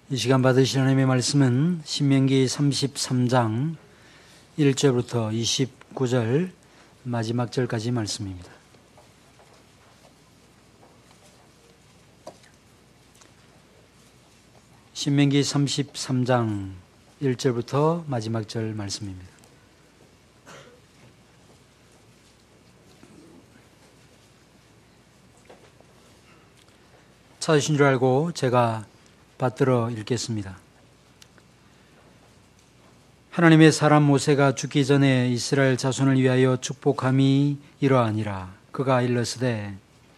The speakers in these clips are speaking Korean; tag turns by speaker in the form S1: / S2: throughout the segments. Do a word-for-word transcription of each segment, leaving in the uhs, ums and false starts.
S1: 이 시간 받으실 하나님의 말씀은 신명기 삼십삼 장 일 절부터 이십구 절 마지막 절까지 말씀입니다. 신명기 삼십삼 장 일 절부터 마지막 절 말씀입니다. 찾으신 줄 알고 제가 받들어 읽겠습니다. 하나님의 사람 모세가 죽기 전에 이스라엘 자손을 위하여 축복함이 이러하니라. 그가 일렀으되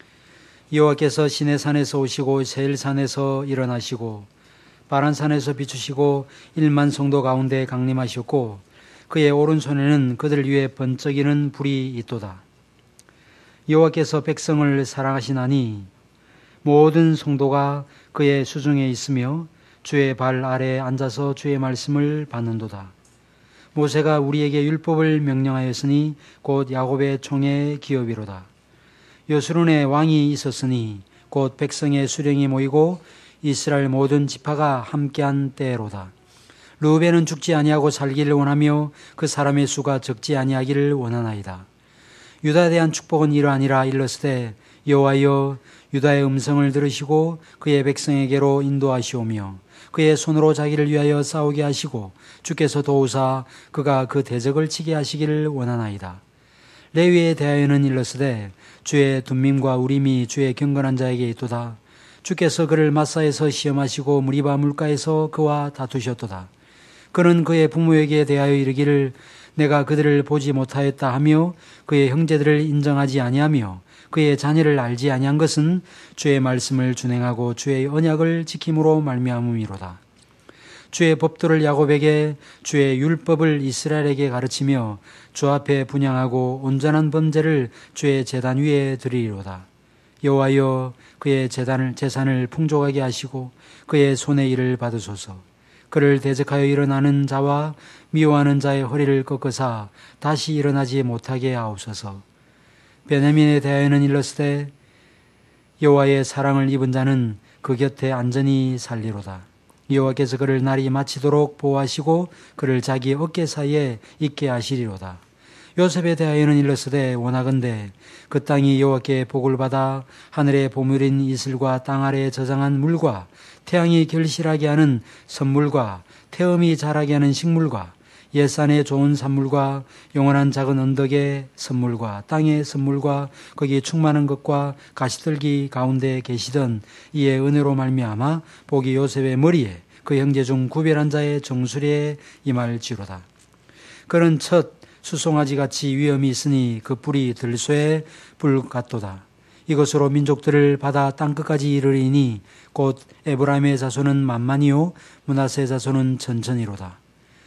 S1: 여호와께서 시내산에서 오시고 세일산에서 일어나시고 바란산에서 비추시고 일만 성도 가운데 강림하셨고 그의 오른손에는 그들 위에 번쩍이는 불이 있도다. 여호와께서 백성을 사랑하시나니 모든 성도가 그의 수중에 있으며 주의 발 아래에 앉아서 주의 말씀을 받는도다. 모세가 우리에게 율법을 명령하였으니 곧 야곱의 총의 기업이로다. 여수론에 왕이 있었으니 곧 백성의 수령이 모이고 이스라엘 모든 지파가 함께한 때로다. 르우벤은 죽지 아니하고 살기를 원하며 그 사람의 수가 적지 아니하기를 원하나이다. 유다에 대한 축복은 이러하니라. 일렀으되 여호와여 유다의 음성을 들으시고 그의 백성에게로 인도하시오며 그의 손으로 자기를 위하여 싸우게 하시고 주께서 도우사 그가 그 대적을 치게 하시기를 원하나이다. 레위에 대하여는 일렀으되 주의 둠밈과 우림이 주의 경건한 자에게 있도다. 주께서 그를 마사에서 시험하시고 무리바 물가에서 그와 다투셨도다. 그는 그의 부모에게 대하여 이르기를 내가 그들을 보지 못하였다 하며 그의 형제들을 인정하지 아니하며 그의 자녀를 알지 아니한 것은 주의 말씀을 준행하고 주의 언약을 지킴으로 말미암음이로다. 주의 법도를 야곱에게 주의 율법을 이스라엘에게 가르치며 주 앞에 분향하고 온전한 번제를 주의 제단 위에 드리리로다. 여호와여 그의 제단을 재산을 풍족하게 하시고 그의 손의 일을 받으소서. 그를 대적하여 일어나는 자와 미워하는 자의 허리를 꺾으사 다시 일어나지 못하게 하옵소서. 베냐민에 대하여는 일렀으되 여호와의 사랑을 입은 자는 그 곁에 안전히 살리로다. 여호와께서 그를 날이 마치도록 보호하시고 그를 자기 어깨 사이에 있게 하시리로다. 요셉에 대하여는 일렀으되 원하건대 그 땅이 여호와께 복을 받아 하늘의 보물인 이슬과 땅 아래에 저장한 물과 태양이 결실하게 하는 선물과 태음이 자라게 하는 식물과 옛산의 좋은 산물과 영원한 작은 언덕의 선물과 땅의 선물과 거기 충만한 것과 가시떨기 가운데 계시던 이의 은혜로 말미암아 복이 요셉의 머리에 그 형제 중 구별한 자의 정수리에 임할지로다. 그는 첫 수송아지같이 위엄이 있으니 그 뿔이 들소의 불 같도다. 이것으로 민족들을 받아 땅끝까지 이르리니 곧 에브라임의 자손은 만만이요 므낫세의 자손은 천천히로다.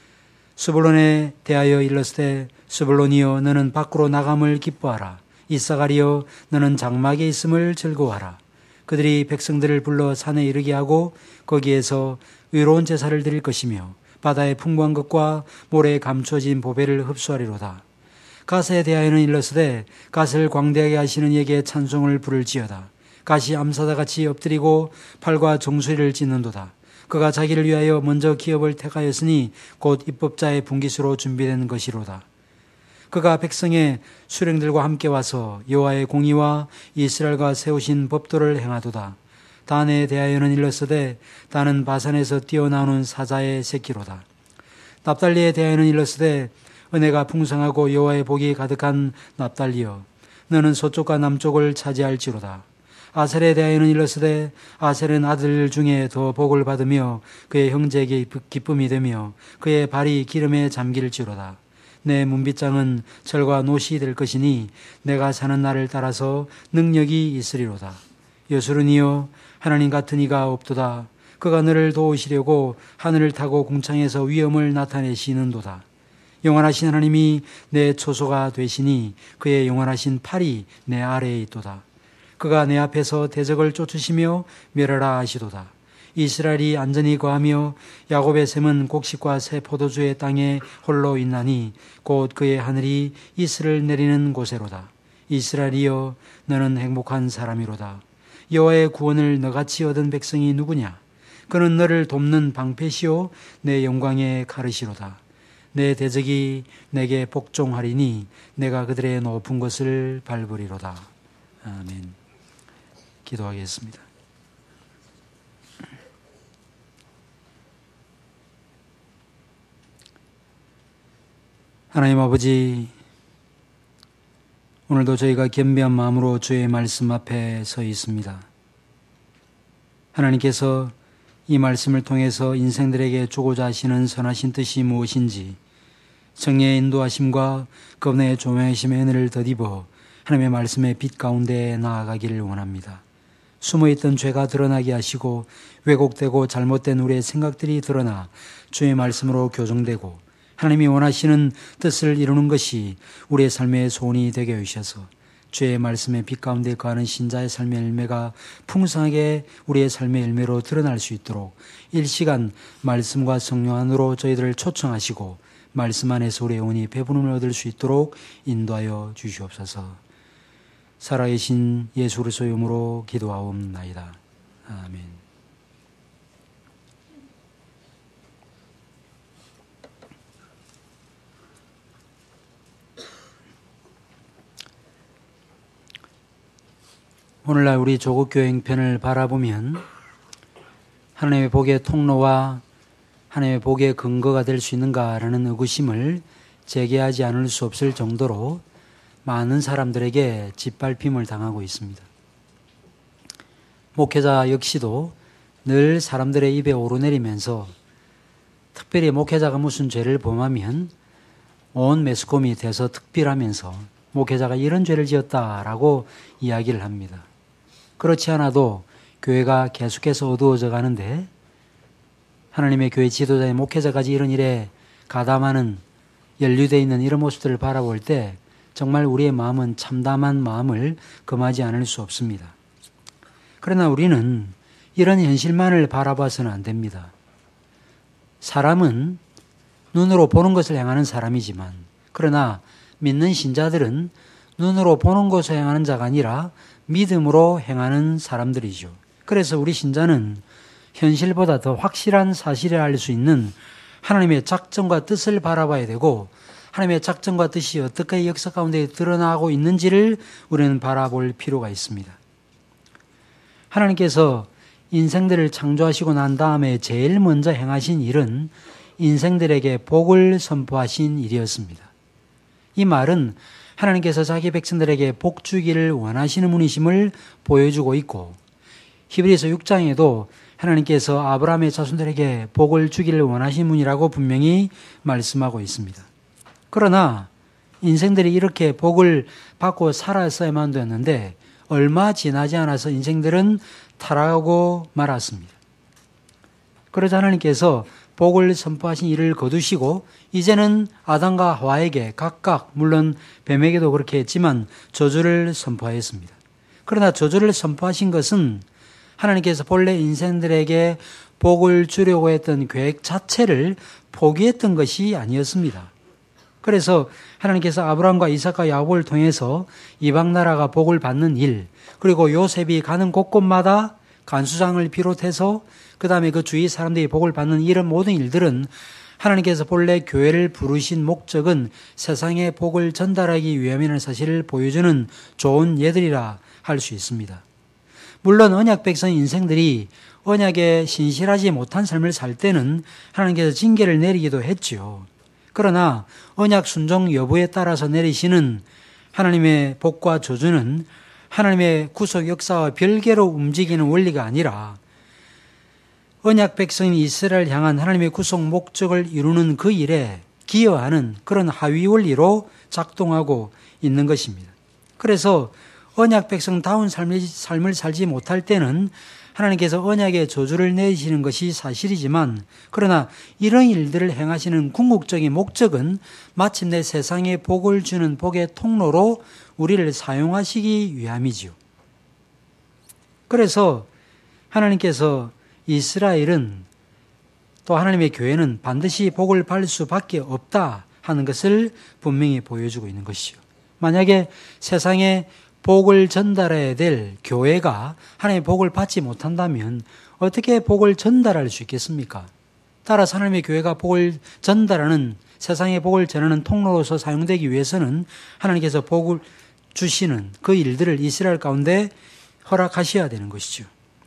S1: 스불론에 대하여 일렀으되 스불론이여 너는 밖으로 나감을 기뻐하라. 이사가리여 너는 장막에 있음을 즐거워하라. 그들이 백성들을 불러 산에 이르게 하고 거기에서 의로운 제사를 드릴 것이며 바다의 풍부한 것과 모래에 감추어진 보배를 흡수하리로다. 갓에 대하여는 일렀으되 갓을 광대하게 하시는 이에게 찬송을 부를지어다. 갓이 암사다같이 엎드리고 팔과 정수리를 찢는도다. 그가 자기를 위하여 먼저 기업을 택하였으니 곧 입법자의 분깃으로 준비된 것이로다. 그가 백성의 수령들과 함께 와서 여호와의 공의와 이스라엘과 세우신 법도를 행하도다. 단에 대하여는 일렀으되 단은 바산에서 뛰어나오는 사자의 새끼로다. 납달리에 대하여는 일렀으되 은혜가 풍성하고 여호와의 복이 가득한 납달리여 너는 서쪽과 남쪽을 차지할지로다. 아셀에 대하여는 일렀으되 아셀은 아들 중에 더 복을 받으며 그의 형제에게 기쁨이 되며 그의 발이 기름에 잠길지로다. 내 문빗장은 철과 노시 될 것이니 내가 사는 날을 따라서 능력이 있으리로다. 여수론이여 하나님 같은 이가 없도다. 그가 너를 도우시려고 하늘을 타고 궁창에서 위엄을 나타내시는도다. 영원하신 하나님이 내 초소가 되시니 그의 영원하신 팔이 내 아래에 있도다. 그가 내 앞에서 대적을 쫓으시며 멸하라 하시도다. 이스라엘이 안전히 거하며 야곱의 샘은 곡식과 새 포도주의 땅에 홀로 있나니 곧 그의 하늘이 이슬을 내리는 곳에로다. 이스라엘이여 너는 행복한 사람이로다. 여호와의 구원을 너같이 얻은 백성이 누구냐? 그는 너를 돕는 방패시요 내 영광의 가르시로다. 내 대적이 내게 복종하리니 내가 그들의 높은 것을 밟으리로다. 아멘. 기도하겠습니다. 하나님 아버지, 오늘도 저희가 겸비한 마음으로 주의 말씀 앞에 서 있습니다. 하나님께서 이 말씀을 통해서 인생들에게 주고자 하시는 선하신 뜻이 무엇인지 성령의 인도하심과 그분의 조명하심의 은혜를 덧입어 하나님의 말씀의 빛 가운데 나아가기를 원합니다. 숨어있던 죄가 드러나게 하시고 왜곡되고 잘못된 우리의 생각들이 드러나 주의 말씀으로 교정되고 하나님이 원하시는 뜻을 이루는 것이 우리의 삶의 소원이 되게 해주셔서 주의 말씀의 빛 가운데 거하는 신자의 삶의 열매가 풍성하게 우리의 삶의 열매로 드러날 수 있도록 일시간 말씀과 성령 안으로 저희들을 초청하시고 말씀 안에서 우리의 영혼이 배부름을 얻을 수 있도록 인도하여 주시옵소서. 살아계신 예수 그리스도의 이름으로 기도하옵나이다. 아멘. 오늘날 우리 조국교회 형편을 바라보면 하나님의 복의 통로와 하나님의 복의 근거가 될 수 있는가라는 의구심을 제기하지 않을 수 없을 정도로 많은 사람들에게 짓밟힘을 당하고 있습니다. 목회자 역시도 늘 사람들의 입에 오르내리면서 특별히 목회자가 무슨 죄를 범하면 온 매스컴이 돼서 특별하면서 목회자가 이런 죄를 지었다라고 이야기를 합니다. 그렇지 않아도 교회가 계속해서 어두워져 가는데 하나님의 교회 지도자의 목회자까지 이런 일에 가담하는 연루되어 있는 이런 모습들을 바라볼 때 정말 우리의 마음은 참담한 마음을 금하지 않을 수 없습니다. 그러나 우리는 이런 현실만을 바라봐서는 안 됩니다. 사람은 눈으로 보는 것을 행하는 사람이지만 그러나 믿는 신자들은 눈으로 보는 것을 행하는 자가 아니라 믿음으로 행하는 사람들이죠. 그래서 우리 신자는 현실보다 더 확실한 사실을 알 수 있는 하나님의 작정과 뜻을 바라봐야 되고 하나님의 작정과 뜻이 어떻게 역사 가운데 드러나고 있는지를 우리는 바라볼 필요가 있습니다. 하나님께서 인생들을 창조하시고 난 다음에 제일 먼저 행하신 일은 인생들에게 복을 선포하신 일이었습니다. 이 말은 하나님께서 자기 백성들에게 복 주기를 원하시는 분이심을 보여주고 있고 히브리서 육 장에도 하나님께서 아브라함의 자손들에게 복을 주기를 원하시는 분이라고 분명히 말씀하고 있습니다. 그러나 인생들이 이렇게 복을 받고 살았어야만 되었는데 얼마 지나지 않아서 인생들은 타락하고 말았습니다. 그러자 하나님께서 복을 선포하신 일을 거두시고 이제는 아담과 하와에게 각각 물론 뱀에게도 그렇게 했지만 저주를 선포하였습니다. 그러나 저주를 선포하신 것은 하나님께서 본래 인생들에게 복을 주려고 했던 계획 자체를 포기했던 것이 아니었습니다. 그래서 하나님께서 아브라함과 이삭과 야곱을 통해서 이방 나라가 복을 받는 일, 그리고 요셉이 가는 곳곳마다 간수장을 비롯해서 그 다음에 그 주위 사람들이 복을 받는 이런 모든 일들은 하나님께서 본래 교회를 부르신 목적은 세상에 복을 전달하기 위함이라는 사실을 보여주는 좋은 예들이라 할 수 있습니다. 물론 언약 백성 인생들이 언약에 신실하지 못한 삶을 살 때는 하나님께서 징계를 내리기도 했지요. 그러나 언약 순종 여부에 따라서 내리시는 하나님의 복과 저주는 하나님의 구속 역사와 별개로 움직이는 원리가 아니라 언약 백성인 이스라엘 향한 하나님의 구속 목적을 이루는 그 일에 기여하는 그런 하위 원리로 작동하고 있는 것입니다. 그래서 언약 백성다운 삶을, 삶을 살지 못할 때는 하나님께서 언약의 저주를 내리시는 것이 사실이지만 그러나 이런 일들을 행하시는 궁극적인 목적은 마침내 세상에 복을 주는 복의 통로로 우리를 사용하시기 위함이지요. 그래서 하나님께서 이스라엘은 또 하나님의 교회는 반드시 복을 받을 수밖에 없다 하는 것을 분명히 보여주고 있는 것이죠. 만약에 세상에 복을 전달해야 될 교회가 하나님의 복을 받지 못한다면 어떻게 복을 전달할 수 있겠습니까? 따라서 하나님의 교회가 복을 전달하는, 세상의 복을 전하는 통로로서 사용되기 위해서는 하나님께서 복을 주시는 그 일들을 이스라엘 가운데 허락하셔야 되는 것이죠.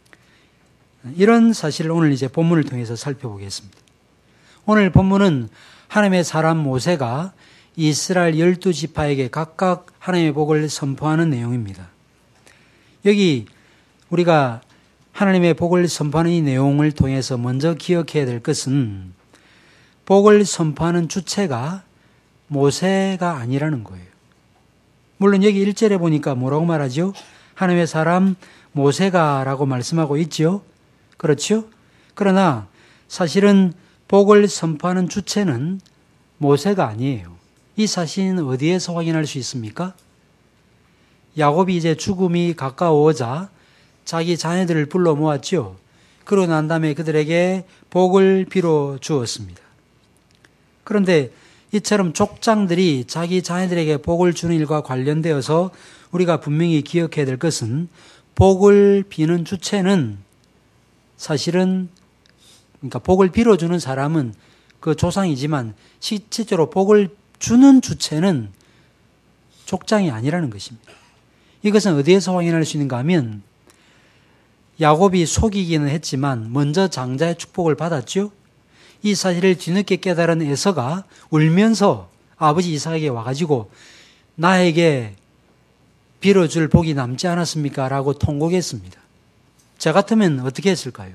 S1: 이런 사실을 오늘 이제 본문을 통해서 살펴보겠습니다. 오늘 본문은 하나님의 사람 모세가 이스라엘 열두 지파에게 각각 하나님의 복을 선포하는 내용입니다. 여기 우리가 하나님의 복을 선포하는 이 내용을 통해서 먼저 기억해야 될 것은 복을 선포하는 주체가 모세가 아니라는 거예요. 물론 여기 일 절에 보니까 뭐라고 말하죠? 하나님의 사람 모세가 라고 말씀하고 있죠. 그렇죠? 그러나 사실은 복을 선포하는 주체는 모세가 아니에요. 이 사실은 어디에서 확인할 수 있습니까? 야곱이 이제 죽음이 가까워오자 자기 자녀들을 불러 모았죠. 그러고 난 다음에 그들에게 복을 빌어 주었습니다. 그런데 이처럼 족장들이 자기 자녀들에게 복을 주는 일과 관련되어서 우리가 분명히 기억해야 될 것은 복을 비는 주체는 사실은, 그러니까 복을 빌어주는 사람은 그 조상이지만 실제로 복을 주는 주체는 족장이 아니라는 것입니다. 이것은 어디에서 확인할 수 있는가 하면 야곱이 속이기는 했지만 먼저 장자의 축복을 받았죠. 이 사실을 뒤늦게 깨달은 에서가 울면서 아버지 이삭에게 와가지고 나에게 빌어줄 복이 남지 않았습니까? 라고 통곡했습니다. 저 같으면 어떻게 했을까요?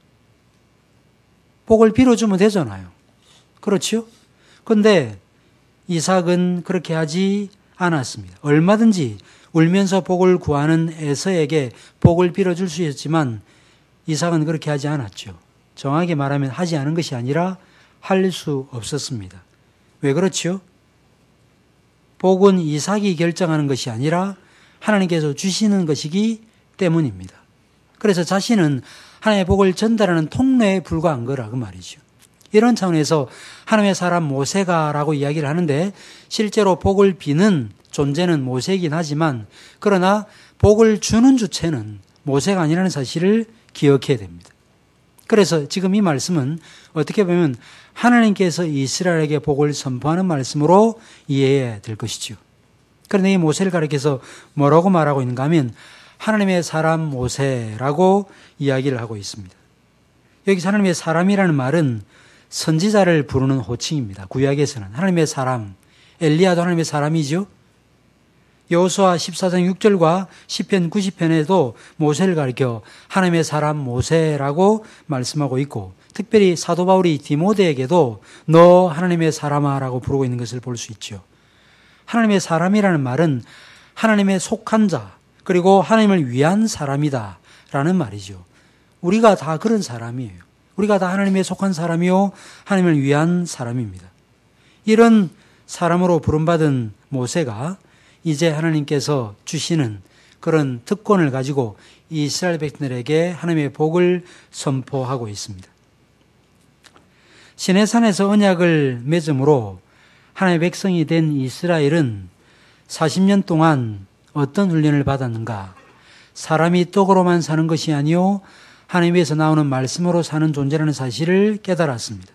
S1: 복을 빌어주면 되잖아요. 그렇죠? 그런데 이삭은 그렇게 하지 않았습니다. 얼마든지 울면서 복을 구하는 에서에게 복을 빌어줄 수 있었지만 이삭은 그렇게 하지 않았죠. 정확하게 말하면 하지 않은 것이 아니라 할 수 없었습니다. 왜 그렇죠? 복은 이삭이 결정하는 것이 아니라 하나님께서 주시는 것이기 때문입니다. 그래서 자신은 하나님의 복을 전달하는 통로에 불과한 거라 그 말이죠. 이런 차원에서 하나님의 사람 모세가라고 이야기를 하는데 실제로 복을 비는 존재는 모세이긴 하지만 그러나 복을 주는 주체는 모세가 아니라는 사실을 기억해야 됩니다. 그래서 지금 이 말씀은 어떻게 보면 하나님께서 이스라엘에게 복을 선포하는 말씀으로 이해해야 될 것이죠. 그런데 이 모세를 가리켜서 뭐라고 말하고 있는가 하면 하나님의 사람 모세라고 이야기를 하고 있습니다. 여기서 하나님의 사람이라는 말은 선지자를 부르는 호칭입니다. 구약에서는 하나님의 사람, 엘리야도 하나님의 사람이죠. 여호수아 십사 장 육 절과 시편 구십 편에도 모세를 가리켜 하나님의 사람 모세라고 말씀하고 있고 특별히 사도 바울이 디모데에게도 너 하나님의 사람아라고 부르고 있는 것을 볼 수 있죠. 하나님의 사람이라는 말은 하나님의 속한 자 그리고 하나님을 위한 사람이다 라는 말이죠. 우리가 다 그런 사람이에요. 우리가 다 하나님의 속한 사람이요 하나님을 위한 사람입니다. 이런 사람으로 부름받은 모세가 이제 하나님께서 주시는 그런 특권을 가지고 이스라엘 백성들에게 하나님의 복을 선포하고 있습니다. 시내산에서 언약을 맺음으로 하나님의 백성이 된 이스라엘은 사십 년 동안 어떤 훈련을 받았는가? 사람이 떡으로만 사는 것이 아니요 하나님에서 나오는 말씀으로 사는 존재라는 사실을 깨달았습니다.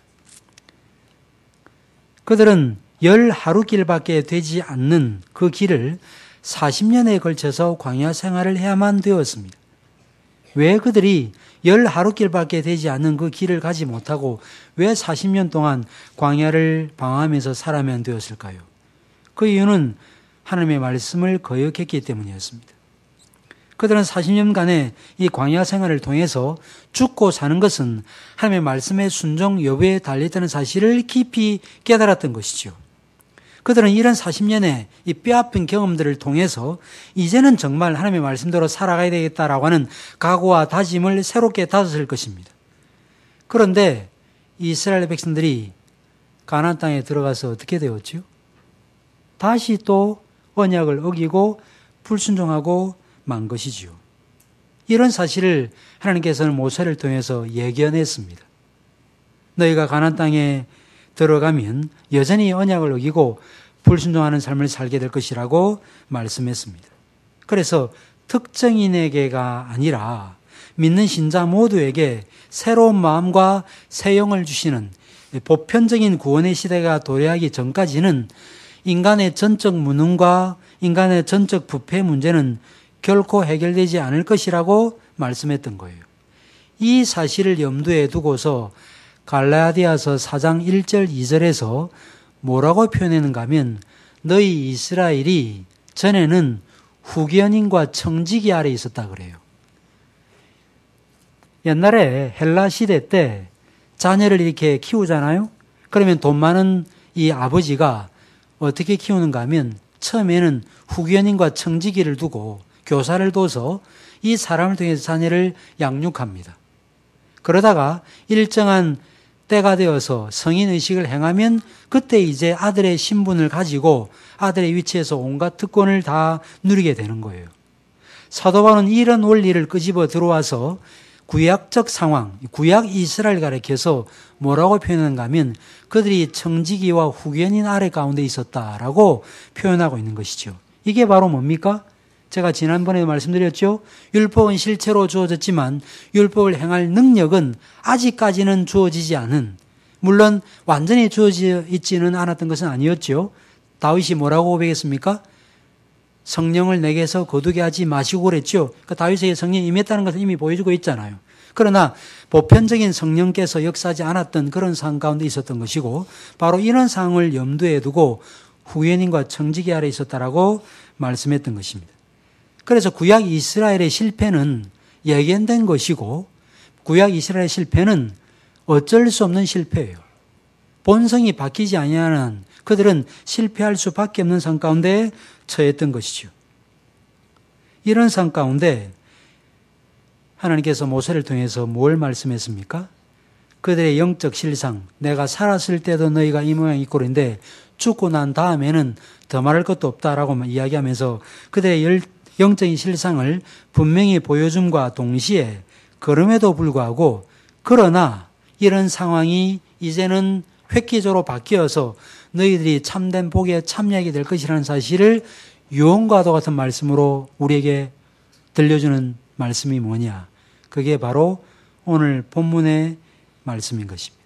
S1: 그들은 열 하루길밖에 되지 않는 그 길을 사십 년에 걸쳐서 광야 생활을 해야만 되었습니다. 왜 그들이 열 하루길밖에 되지 않는 그 길을 가지 못하고 왜 사십 년 동안 광야를 방황하면서 살아야만 되었을까요? 그 이유는 하나님의 말씀을 거역했기 때문이었습니다. 그들은 사십 년간의 이 광야 생활을 통해서 죽고 사는 것은 하나님의 말씀의 순종 여부에 달려있다는 사실을 깊이 깨달았던 것이죠. 그들은 이런 사십 년의 이 뼈아픈 경험들을 통해서 이제는 정말 하나님의 말씀대로 살아가야 되겠다라고 하는 각오와 다짐을 새롭게 다졌을 것입니다. 그런데 이스라엘 백성들이 가나안 땅에 들어가서 어떻게 되었죠? 다시 또 언약을 어기고 불순종하고 만 것이지요. 이런 사실을 하나님께서는 모세를 통해서 예견했습니다. 너희가 가나안 땅에 들어가면 여전히 언약을 어기고 불순종하는 삶을 살게 될 것이라고 말씀했습니다. 그래서 특정인에게가 아니라 믿는 신자 모두에게 새로운 마음과 새 영을 주시는 보편적인 구원의 시대가 도래하기 전까지는 인간의 전적 무능과 인간의 전적 부패 문제는 결코 해결되지 않을 것이라고 말씀했던 거예요. 이 사실을 염두에 두고서 갈라디아서 사 장 일 절 이 절에서 뭐라고 표현했는가 하면 너희 이스라엘이 전에는 후견인과 청지기 아래 있었다 그래요. 옛날에 헬라 시대 때 자녀를 이렇게 키우잖아요. 그러면 돈 많은 이 아버지가 어떻게 키우는가 하면 처음에는 후견인과 청지기를 두고 교사를 둬서 이 사람을 통해서 자녀를 양육합니다. 그러다가 일정한 때가 되어서 성인의식을 행하면 그때 이제 아들의 신분을 가지고 아들의 위치에서 온갖 특권을 다 누리게 되는 거예요. 사도 바울은 이런 원리를 끄집어 들어와서 구약적 상황, 구약 이스라엘 가리켜서 뭐라고 표현하는가 하면 그들이 청지기와 후견인 아래 가운데 있었다라고 표현하고 있는 것이죠. 이게 바로 뭡니까? 제가 지난번에 말씀드렸죠. 율법은 실체로 주어졌지만 율법을 행할 능력은 아직까지는 주어지지 않은, 물론 완전히 주어져 있지는 않았던 것은 아니었죠. 다윗이 뭐라고 고백했습니까? 성령을 내게서 거두게 하지 마시고 그랬죠. 그러니까 다윗에게 성령이 임했다는 것을 이미 보여주고 있잖아요. 그러나 보편적인 성령께서 역사하지 않았던 그런 상황 가운데 있었던 것이고 바로 이런 상황을 염두에 두고 후견인과 청지기 아래 있었다라고 말씀했던 것입니다. 그래서 구약 이스라엘의 실패는 예견된 것이고 구약 이스라엘의 실패는 어쩔 수 없는 실패예요. 본성이 바뀌지 아니하는 그들은 실패할 수밖에 없는 상황 가운데 처했던 것이죠. 이런 상황 가운데 하나님께서 모세를 통해서 뭘 말씀했습니까? 그들의 영적 실상, 내가 살았을 때도 너희가 이 모양 이 꼴인데 죽고 난 다음에는 더 말할 것도 없다라고 이야기하면서 그들의 영적인 실상을 분명히 보여줌과 동시에 그럼에도 불구하고 그러나 이런 상황이 이제는 획기적으로 바뀌어서 너희들이 참된 복에 참여하게 될 것이라는 사실을 유언과도 같은 말씀으로 우리에게 들려주는 말씀이 뭐냐? 그게 바로 오늘 본문의 말씀인 것입니다.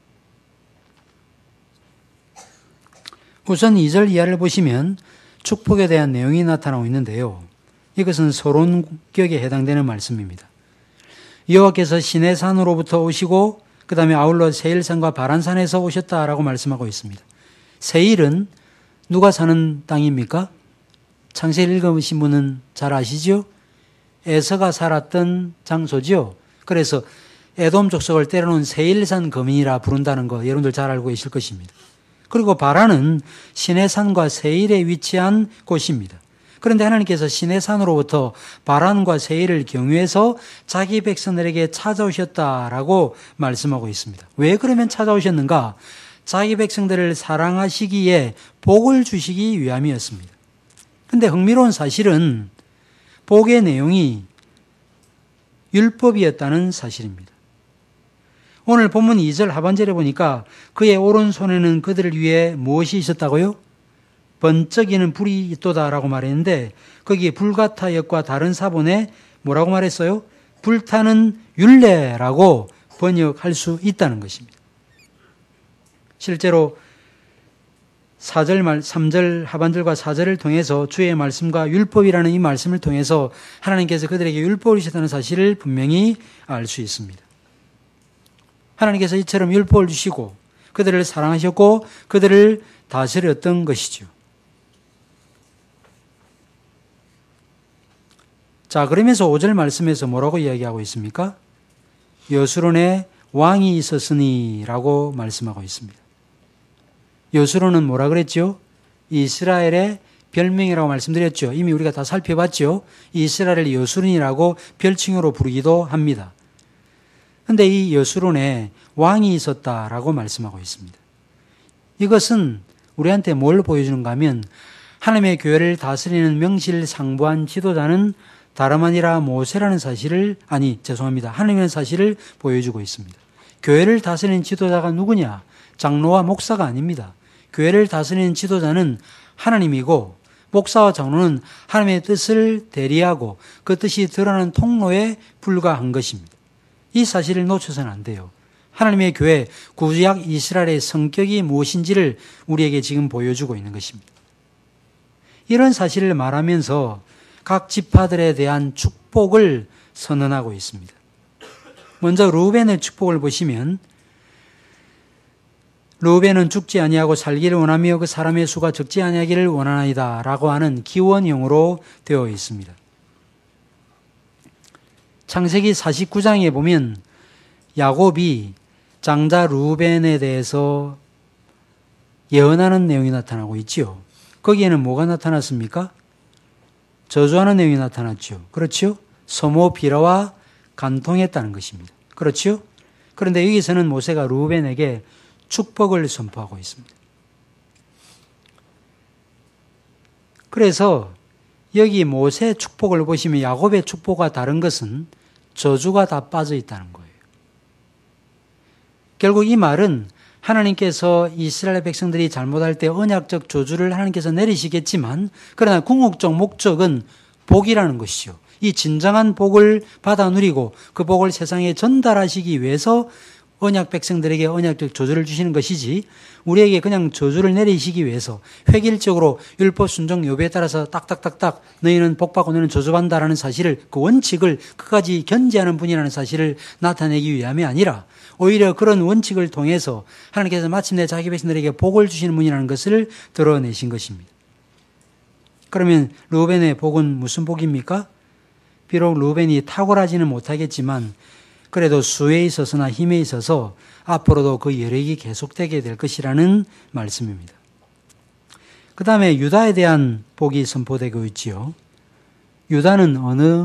S1: 우선 이 절 이하를 보시면 축복에 대한 내용이 나타나고 있는데요. 이것은 서론격에 해당되는 말씀입니다. 여호와께서 시내산으로부터 오시고 그 다음에 아울러 세일산과 바란산에서 오셨다라고 말씀하고 있습니다. 세일은 누가 사는 땅입니까? 창세기 읽으신 분은 잘 아시죠? 에서가 살았던 장소죠. 그래서 에돔 족속을 때려놓은 세일산 거민이라 부른다는 거 여러분들 잘 알고 계실 것입니다. 그리고 바란은 시내산과 세일에 위치한 곳입니다. 그런데 하나님께서 시내산으로부터 바란과 세일을 경유해서 자기 백성들에게 찾아오셨다라고 말씀하고 있습니다. 왜 그러면 찾아오셨는가? 자기 백성들을 사랑하시기에 복을 주시기 위함이었습니다. 그런데 흥미로운 사실은 복의 내용이 율법이었다는 사실입니다. 오늘 본문 이 절 하반절에 보니까 그의 오른손에는 그들을 위해 무엇이 있었다고요? 번쩍이는 불이 있도다라고 말했는데 거기에 불같아 역과 다른 사본에 뭐라고 말했어요? 불타는 율례라고 번역할 수 있다는 것입니다. 실제로 사 절 말, 삼 절 하반절과 사 절을 통해서 주의 말씀과 율법이라는 이 말씀을 통해서 하나님께서 그들에게 율법을 주셨다는 사실을 분명히 알 수 있습니다. 하나님께서 이처럼 율법을 주시고 그들을 사랑하셨고 그들을 다스렸던 것이죠. 자, 그러면서 오 절 말씀에서 뭐라고 이야기하고 있습니까? 여수론에 왕이 있었으니 라고 말씀하고 있습니다. 여수론은 뭐라 그랬죠? 이스라엘의 별명이라고 말씀드렸죠. 이미 우리가 다 살펴봤죠. 이스라엘을 여수론이라고 별칭으로 부르기도 합니다. 그런데 이 여수론에 왕이 있었다라고 말씀하고 있습니다. 이것은 우리한테 뭘 보여주는가 하면 하나님의 교회를 다스리는 명실상부한 지도자는 다름 아니라 모세라는 사실을, 아니 죄송합니다. 하나님이라는 사실을 보여주고 있습니다. 교회를 다스리는 지도자가 누구냐? 장로와 목사가 아닙니다. 교회를 다스리는 지도자는 하나님이고 목사와 장로는 하나님의 뜻을 대리하고 그 뜻이 드러나는 통로에 불과한 것입니다. 이 사실을 놓쳐서는 안 돼요. 하나님의 교회, 구약 이스라엘의 성격이 무엇인지를 우리에게 지금 보여주고 있는 것입니다. 이런 사실을 말하면서 각 지파들에 대한 축복을 선언하고 있습니다. 먼저 르우벤의 축복을 보시면 르우벤은 죽지 아니하고 살기를 원하며 그 사람의 수가 적지 아니하기를 원하나이다 라고 하는 기원형으로 되어 있습니다. 창세기 사십구 장에 보면 야곱이 장자 르우벤에 대해서 예언하는 내용이 나타나고 있지요. 거기에는 뭐가 나타났습니까? 저주하는 내용이 나타났죠. 그렇죠? 서모 비라와 간통했다는 것입니다. 그렇죠? 그런데 여기서는 모세가 르우벤에게 축복을 선포하고 있습니다. 그래서 여기 모세의 축복을 보시면 야곱의 축복과 다른 것은 저주가 다 빠져 있다는 거예요. 결국 이 말은 하나님께서 이스라엘 백성들이 잘못할 때 언약적 저주를 하나님께서 내리시겠지만 그러나 궁극적 목적은 복이라는 것이죠. 이 진정한 복을 받아 누리고 그 복을 세상에 전달하시기 위해서 언약 백성들에게 언약적 저주를 주시는 것이지 우리에게 그냥 저주를 내리시기 위해서 획일적으로 율법 순종 요배에 따라서 딱딱딱딱 너희는 복받고 너희는 저주받는다라는 사실을 그 원칙을 끝까지 견지하는 분이라는 사실을 나타내기 위함이 아니라 오히려 그런 원칙을 통해서 하나님께서 마침내 자기 백성들에게 복을 주시는 분이라는 것을 드러내신 것입니다. 그러면 르우벤의 복은 무슨 복입니까? 비록 르우벤이 탁월하지는 못하겠지만 그래도 수에 있어서나 힘에 있어서 앞으로도 그 여력이 계속되게 될 것이라는 말씀입니다. 그 다음에 유다에 대한 복이 선포되고 있지요. 유다는 어느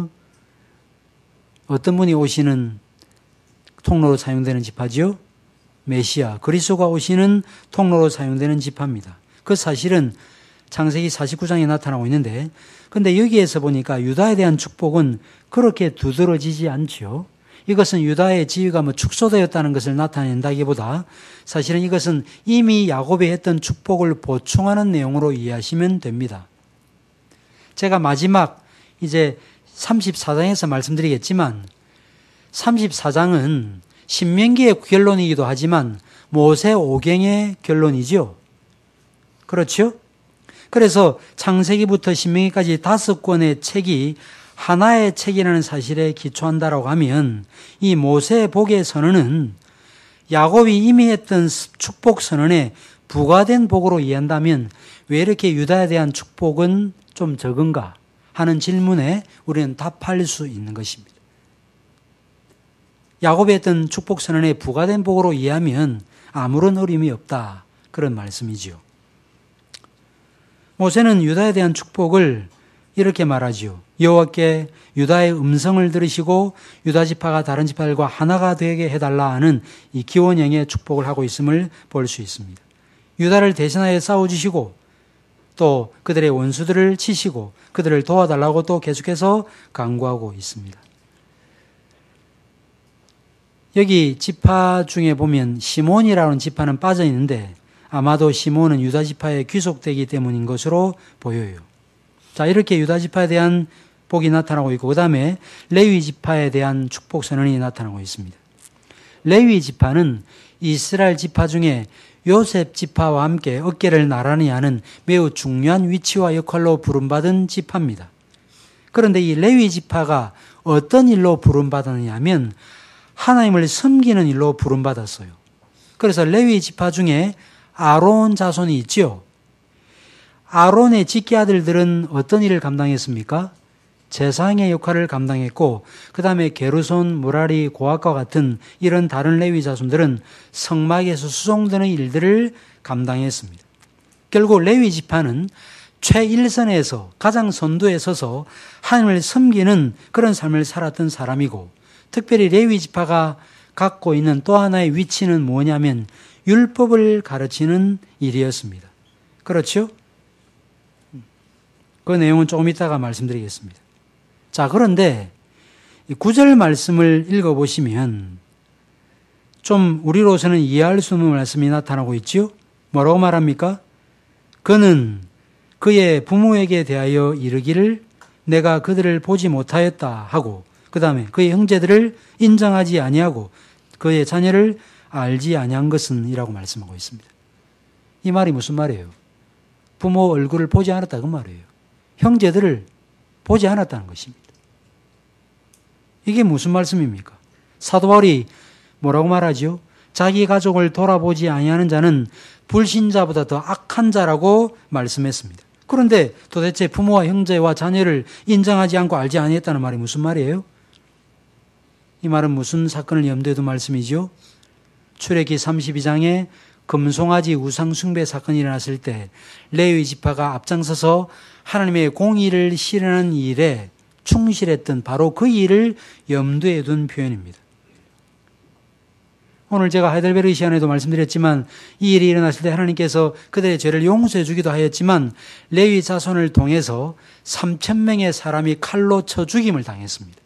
S1: 어떤 분이 오시는 통로로 사용되는 지파지요? 메시아, 그리스도가 오시는 통로로 사용되는 지파입니다. 그 사실은 창세기 사십구 장에 나타나고 있는데 근데 여기에서 보니까 유다에 대한 축복은 그렇게 두드러지지 않지요. 이것은 유다의 지위가 뭐 축소되었다는 것을 나타낸다기보다 사실은 이것은 이미 야곱이 했던 축복을 보충하는 내용으로 이해하시면 됩니다. 제가 마지막 이제 삼십사 장에서 말씀드리겠지만 삼십사 장은 신명기의 결론이기도 하지만 모세 오경의 결론이죠. 그렇죠? 그래서 창세기부터 신명기까지 다섯 권의 책이 하나의 책이라는 사실에 기초한다라고 하면 이 모세의 복의 선언은 야곱이 이미 했던 축복 선언에 부과된 복으로 이해한다면 왜 이렇게 유다에 대한 축복은 좀 적은가 하는 질문에 우리는 답할 수 있는 것입니다. 야곱이 했던 축복 선언에 부과된 복으로 이해하면 아무런 어림이 없다. 그런 말씀이지요. 모세는 유다에 대한 축복을 이렇게 말하지요. 여호와께 유다의 음성을 들으시고 유다 지파가 다른 지파들과 하나가 되게 해달라 하는 이 기원형의 축복을 하고 있음을 볼 수 있습니다. 유다를 대신하여 싸워주시고 또 그들의 원수들을 치시고 그들을 도와달라고 또 계속해서 강구하고 있습니다. 여기 지파 중에 보면 시몬이라는 지파는 빠져 있는데 아마도 시몬은 유다 지파에 귀속되기 때문인 것으로 보여요. 자, 이렇게 유다 지파에 대한 복이 나타나고 있고 그 다음에 레위 지파에 대한 축복 선언이 나타나고 있습니다. 레위 지파는 이스라엘 지파 중에 요셉 지파와 함께 어깨를 나란히 하는 매우 중요한 위치와 역할로 부름받은 지파입니다. 그런데 이 레위 지파가 어떤 일로 부름받았느냐 하면 하나님을 섬기는 일로 부름받았어요. 그래서 레위 지파 중에 아론 자손이 있지요. 아론의 직계 아들들은 어떤 일을 감당했습니까? 제사장의 역할을 감당했고 그 다음에 게르손, 무라리, 고앗과 같은 이런 다른 레위 자손들은 성막에서 수송되는 일들을 감당했습니다. 결국 레위 지파는 최일선에서 가장 선두에 서서 하나님을 섬기는 그런 삶을 살았던 사람이고 특별히 레위 지파가 갖고 있는 또 하나의 위치는 뭐냐면 율법을 가르치는 일이었습니다. 그렇죠? 그 내용은 조금 이따가 말씀드리겠습니다. 자, 그런데 구 절 말씀을 읽어보시면 좀 우리로서는 이해할 수 없는 말씀이 나타나고 있지요? 뭐라고 말합니까? 그는 그의 부모에게 대하여 이르기를 내가 그들을 보지 못하였다 하고, 그 다음에 그의 형제들을 인정하지 아니하고 그의 자녀를 알지 아니한 것은 이라고 말씀하고 있습니다. 이 말이 무슨 말이에요? 부모 얼굴을 보지 않았다 그 말이에요. 형제들을 보지 않았다는 것입니다. 이게 무슨 말씀입니까? 사도 바울이 뭐라고 말하죠? 자기 가족을 돌아보지 아니하는 자는 불신자보다 더 악한 자라고 말씀했습니다. 그런데 도대체 부모와 형제와 자녀를 인정하지 않고 알지 아니했다는 말이 무슨 말이에요? 이 말은 무슨 사건을 염두에 둔 말씀이죠? 출애기 삼십이 장에 금송아지 우상 숭배 사건이 일어났을 때 레위 지파가 앞장서서 하나님의 공의를 실현하는 일에 충실했던 바로 그 일을 염두에 둔 표현입니다. 오늘 제가 하이델베르 시간에도 말씀드렸지만 이 일이 일어났을 때 하나님께서 그들의 죄를 용서해 주기도 하였지만 레위 자손을 통해서 삼천 명의 사람이 칼로 쳐 죽임을 당했습니다.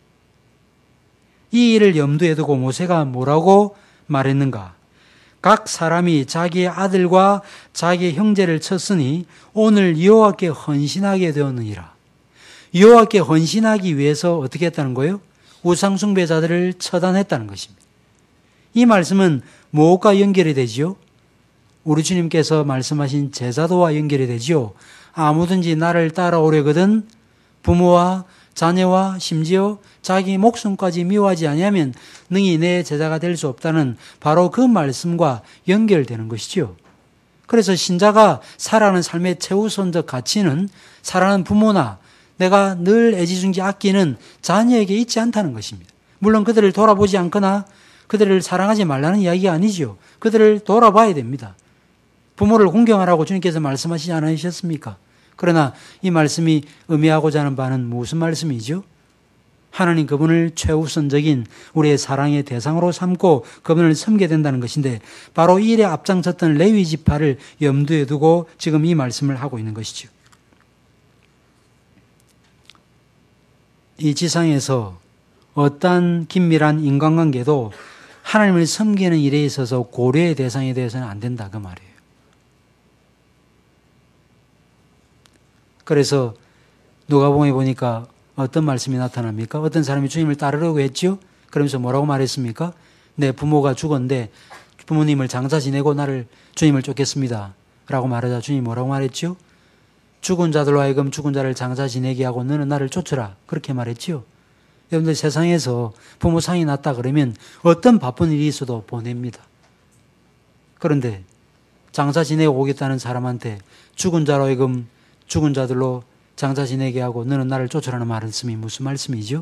S1: 이 일을 염두에 두고 모세가 뭐라고 말했는가? 각 사람이 자기의 아들과 자기의 형제를 쳤으니 오늘 여호와께 헌신하게 되었느니라. 여호와께 헌신하기 위해서 어떻게 했다는 거예요? 우상 숭배자들을 처단했다는 것입니다. 이 말씀은 무엇과 연결이 되지요? 우리 주님께서 말씀하신 제사도와 연결이 되지요. 아무든지 나를 따라오려거든 부모와 자녀와 심지어 자기 목숨까지 미워하지 아니하면 능히 내 제자가 될 수 없다는 바로 그 말씀과 연결되는 것이죠. 그래서 신자가 살아가는 삶의 최우선적 가치는 사랑하는 부모나 내가 늘 애지중지 아끼는 자녀에게 있지 않다는 것입니다. 물론 그들을 돌아보지 않거나 그들을 사랑하지 말라는 이야기가 아니죠. 그들을 돌아봐야 됩니다. 부모를 공경하라고 주님께서 말씀하시지 않으셨습니까? 그러나 이 말씀이 의미하고자 하는 바는 무슨 말씀이죠? 하나님 그분을 최우선적인 우리의 사랑의 대상으로 삼고 그분을 섬게 된다는 것인데 바로 이 일에 앞장섰던 레위 지파를 염두에 두고 지금 이 말씀을 하고 있는 것이죠. 이 지상에서 어떠한 긴밀한 인간관계도 하나님을 섬기는 일에 있어서 고려의 대상이 되어서는 안 된다 그 말이에요. 그래서 누가복음에 보니까 어떤 말씀이 나타납니까? 어떤 사람이 주님을 따르려고 했죠? 그러면서 뭐라고 말했습니까? 내 부모가 죽었는데 부모님을 장사 지내고 나를 주님을 쫓겠습니다 라고 말하자 주님이 뭐라고 말했죠? 죽은 자들로 하여금 죽은 자를 장사 지내게 하고 너는 나를 쫓으라 그렇게 말했죠. 여러분들 세상에서 부모 상이 났다 그러면 어떤 바쁜 일이 있어도 보냅니다. 그런데 장사 지내고 오겠다는 사람한테 죽은 자로 하여금 죽은 자들로 장사 지내게 하고 너는 나를 쫓으라는 말씀이 무슨 말씀이죠?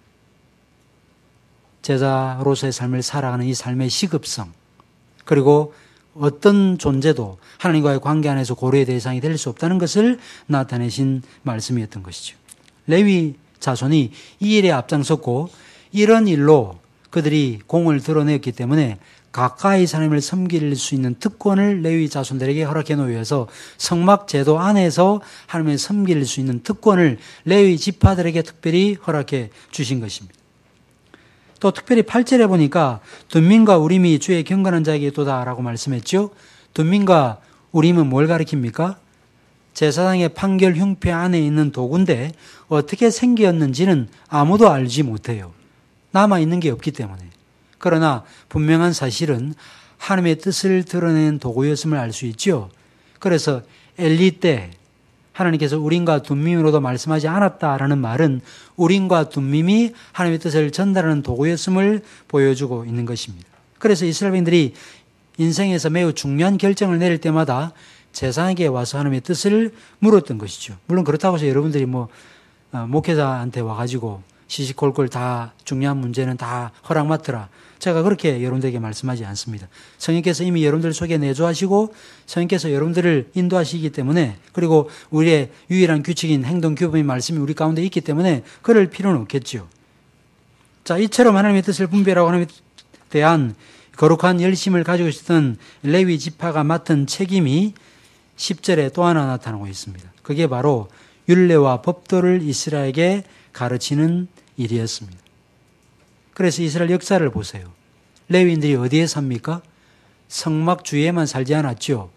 S1: 제자로서의 삶을 살아가는 이 삶의 시급성 그리고 어떤 존재도 하나님과의 관계 안에서 고려의 대상이 될 수 없다는 것을 나타내신 말씀이었던 것이죠. 레위 자손이 이 일에 앞장섰고 이런 일로 그들이 공을 드러냈기 때문에 가까이 하나님을 섬길 수 있는 특권을 레위 자손들에게 허락해 놓여서 성막 제도 안에서 하나님을 섬길 수 있는 특권을 레위 지파들에게 특별히 허락해 주신 것입니다. 또 특별히 팔 절에 보니까 둔민과 우림이 주의 경건한 자에게 있도다라고 말씀했죠. 둔민과 우림은 뭘 가리킵니까? 제사장의 판결 흉패 안에 있는 도구인데 어떻게 생겼는지는 아무도 알지 못해요. 남아있는 게 없기 때문에. 그러나 분명한 사실은 하나님의 뜻을 드러내는 도구였음을 알 수 있죠. 그래서 엘리 때 하나님께서 우림과 둔밈으로도 말씀하지 않았다라는 말은 우림과 둔밈이 하나님의 뜻을 전달하는 도구였음을 보여주고 있는 것입니다. 그래서 이스라엘 백성들이 인생에서 매우 중요한 결정을 내릴 때마다 제사장에게 와서 하나님의 뜻을 물었던 것이죠. 물론 그렇다고 해서 여러분들이 뭐 목회자한테 와가지고 시시콜콜 다 중요한 문제는 다 허락 맡으라. 제가 그렇게 여러분들에게 말씀하지 않습니다. 성령께서 이미 여러분들 속에 내주하시고 성령께서 여러분들을 인도하시기 때문에 그리고 우리의 유일한 규칙인 행동 규범의 말씀이 우리 가운데 있기 때문에 그럴 필요는 없겠죠. 자, 이처럼 하나님의 뜻을 분별하고 하나님에 대한 거룩한 열심을 가지고 있었던 레위 지파가 맡은 책임이 십 절에 또 하나 나타나고 있습니다. 그게 바로 율례와 법도를 이스라엘에게 가르치는 일이었습니다. 그래서 이스라엘 역사를 보세요. 레위인들이 어디에 삽니까? 성막 주위에만 살지 않았죠.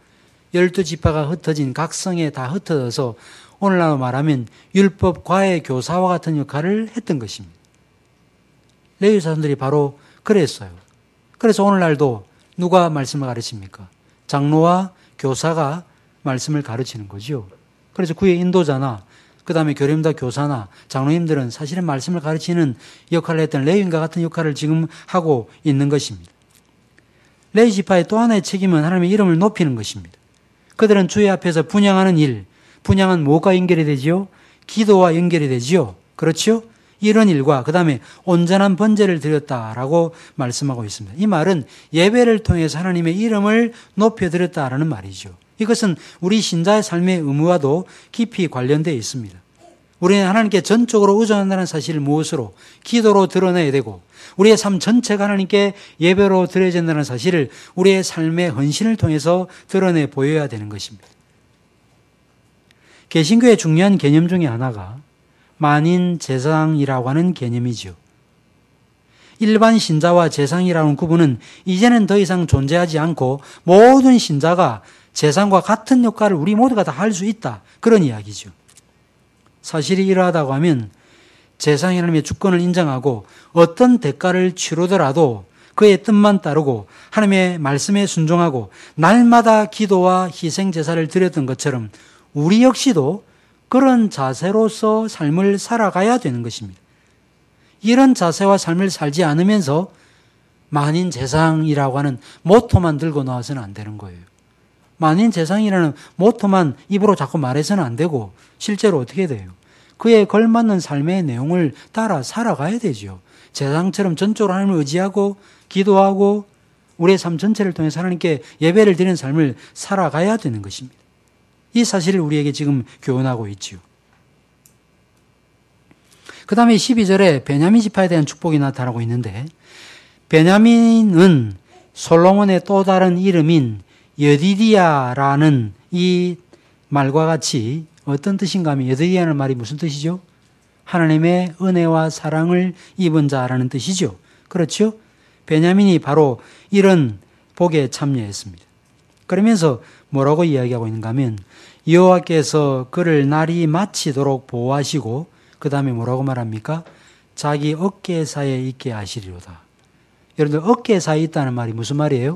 S1: 열두 지파가 흩어진 각성에 다 흩어져서 오늘날로 말하면 율법 과외 교사와 같은 역할을 했던 것입니다. 레위 자손들이 바로 그랬어요. 그래서 오늘날도 누가 말씀을 가르칩니까? 장로와 교사가 말씀을 가르치는 거죠. 그래서 구의 인도자나 그 다음에 교림다 교사나 장로님들은 사실은 말씀을 가르치는 역할을 했던 레위인과 같은 역할을 지금 하고 있는 것입니다. 레위 지파의 또 하나의 책임은 하나님의 이름을 높이는 것입니다. 그들은 주의 앞에서 분향하는 일, 분향은 뭐가 연결이 되지요? 기도와 연결이 되지요. 그렇죠? 이런 일과 그 다음에 온전한 번제를 드렸다라고 말씀하고 있습니다. 이 말은 예배를 통해서 하나님의 이름을 높여드렸다라는 말이죠. 이것은 우리 신자의 삶의 의무와도 깊이 관련되어 있습니다. 우리는 하나님께 전적으로 의존한다는 사실을 무엇으로? 기도로 드러내야 되고 우리의 삶 전체가 하나님께 예배로 드려진다는 사실을 우리의 삶의 헌신을 통해서 드러내 보여야 되는 것입니다. 개신교의 중요한 개념 중에 하나가 만인 제상이라고 하는 개념이죠. 일반 신자와 제상이라는 구분은 이제는 더 이상 존재하지 않고 모든 신자가 제상과 같은 역할을 우리 모두가 다 할 수 있다. 그런 이야기죠. 사실이 이러하다고 하면 제상이 하나님의 주권을 인정하고 어떤 대가를 치르더라도 그의 뜻만 따르고 하나님의 말씀에 순종하고 날마다 기도와 희생 제사를 드렸던 것처럼 우리 역시도 그런 자세로서 삶을 살아가야 되는 것입니다. 이런 자세와 삶을 살지 않으면서 만인 제상이라고 하는 모토만 들고 나와서는 안 되는 거예요. 만인 제상이라는 모토만 입으로 자꾸 말해서는 안 되고 실제로 어떻게 돼요? 그에 걸맞는 삶의 내용을 따라 살아가야 되죠. 제상처럼 전적으로 하나님을 의지하고 기도하고 우리의 삶 전체를 통해서 하나님께 예배를 드리는 삶을 살아가야 되는 것입니다. 이 사실을 우리에게 지금 교훈하고 있지요. 그 다음에 십이 절에 베냐민 지파에 대한 축복이 나타나고 있는데 베냐민은 솔로몬의 또 다른 이름인 여디디아라는 이 말과 같이 어떤 뜻인가 하면 여디디아라는 말이 무슨 뜻이죠? 하나님의 은혜와 사랑을 입은 자라는 뜻이죠. 그렇죠? 베냐민이 바로 이런 복에 참여했습니다. 그러면서 뭐라고 이야기하고 있는가 하면 여호와께서 그를 날이 마치도록 보호하시고 그 다음에 뭐라고 말합니까? 자기 어깨 사이에 있게 하시리로다. 여러분들 어깨 사이에 있다는 말이 무슨 말이에요?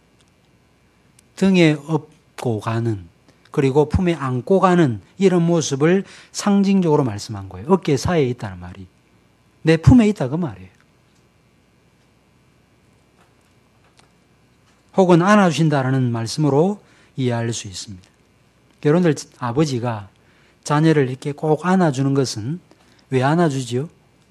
S1: 등에 업고 가는 그리고 품에 안고 가는 이런 모습을 상징적으로 말씀한 거예요. 어깨 사이에 있다는 말이. 내 품에 있다 그 말이에요. 혹은 안아주신다라는 말씀으로 이해할 수 있습니다. 여러분들 아버지가 자녀를 이렇게 꼭 안아주는 것은 왜 안아주지요?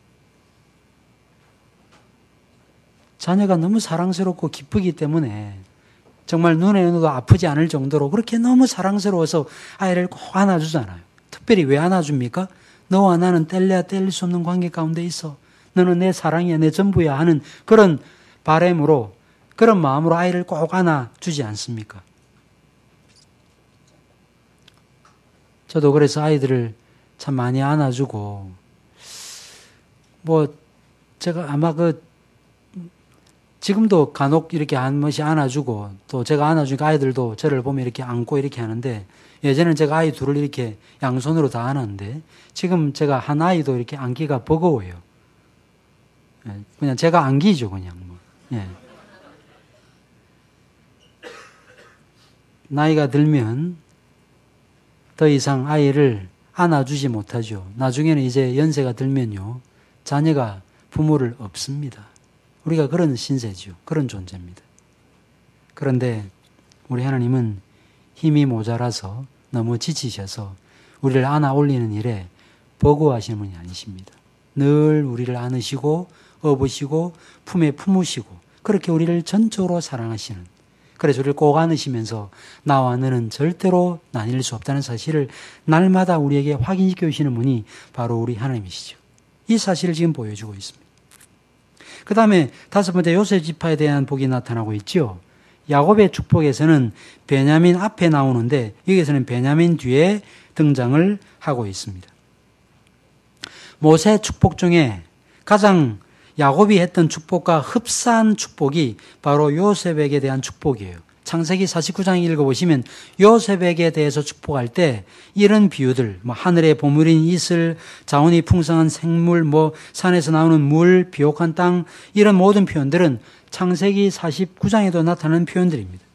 S1: 자녀가 너무 사랑스럽고 기쁘기 때문에 정말 눈에 넣어도 아프지 않을 정도로 그렇게 너무 사랑스러워서 아이를 꼭 안아주잖아요. 특별히 왜 안아줍니까? 너와 나는 뗄래야 뗄 수 없는 관계 가운데 있어. 너는 내 사랑이야, 내 전부야 하는 그런 바람으로 그런 마음으로 아이를 꼭 안아주지 않습니까? 저도 그래서 아이들을 참 많이 안아주고 뭐 제가 아마 그 지금도 간혹 이렇게 한 번씩 안아주고 또 제가 안아주니까 아이들도 저를 보면 이렇게 안고 이렇게 하는데 예전에는 제가 아이 둘을 이렇게 양손으로 다 안았는데 지금 제가 한 아이도 이렇게 안기가 버거워요. 그냥 제가 안기죠 그냥 뭐. 예. 나이가 들면 더 이상 아이를 안아주지 못하죠. 나중에는 이제 연세가 들면요. 자녀가 부모를 없습니다. 우리가 그런 신세죠. 그런 존재입니다. 그런데 우리 하나님은 힘이 모자라서 너무 지치셔서 우리를 안아 올리는 일에 버거워하시는 분이 아니십니다. 늘 우리를 안으시고 업으시고 품에 품으시고 그렇게 우리를 전적으로 사랑하시는 그래서 우리를 꼭 안으시면서 나와 너는 절대로 나뉠 수 없다는 사실을 날마다 우리에게 확인시켜 주시는 분이 바로 우리 하나님이시죠. 이 사실을 지금 보여주고 있습니다. 그 다음에 다섯 번째 요셉 지파에 대한 복이 나타나고 있죠. 야곱의 축복에서는 베냐민 앞에 나오는데 여기서는 베냐민 뒤에 등장을 하고 있습니다. 모세 축복 중에 가장 야곱이 했던 축복과 흡사한 축복이 바로 요셉에게 대한 축복이에요. 창세기 사십구 장 읽어보시면 요셉에게 대해서 축복할 때 이런 비유들, 뭐 하늘의 보물인 이슬, 자원이 풍성한 생물, 뭐 산에서 나오는 물, 비옥한 땅, 이런 모든 표현들은 창세기 사십구 장에도 나타나는 표현들입니다.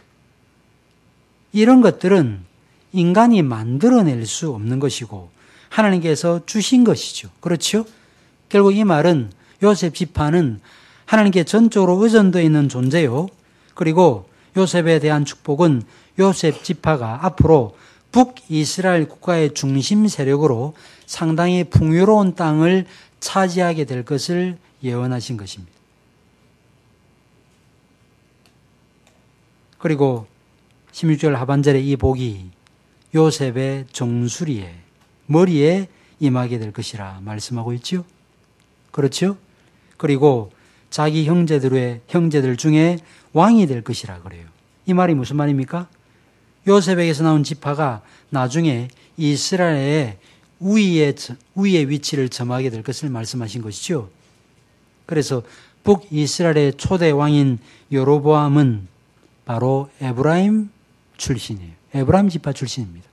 S1: 이런 것들은 인간이 만들어낼 수 없는 것이고 하나님께서 주신 것이죠. 그렇죠? 결국 이 말은 요셉 지파는 하나님께 전적으로 의존되어 있는 존재요. 그리고 요셉에 대한 축복은 요셉 지파가 앞으로 북이스라엘 국가의 중심 세력으로 상당히 풍요로운 땅을 차지하게 될 것을 예언하신 것입니다. 그리고 십육 절 하반절에 이 복이 요셉의 정수리에, 머리에 임하게 될 것이라 말씀하고 있죠. 그렇죠? 그리고 자기 형제들의 형제들 중에 왕이 될 것이라 그래요. 이 말이 무슨 말입니까? 요셉에게서 나온 지파가 나중에 이스라엘의 우위의, 우위의 위치를 점하게 될 것을 말씀하신 것이죠. 그래서 북이스라엘의 초대 왕인 여로보암은 바로 에브라임 출신이에요. 에브라임 지파 출신입니다.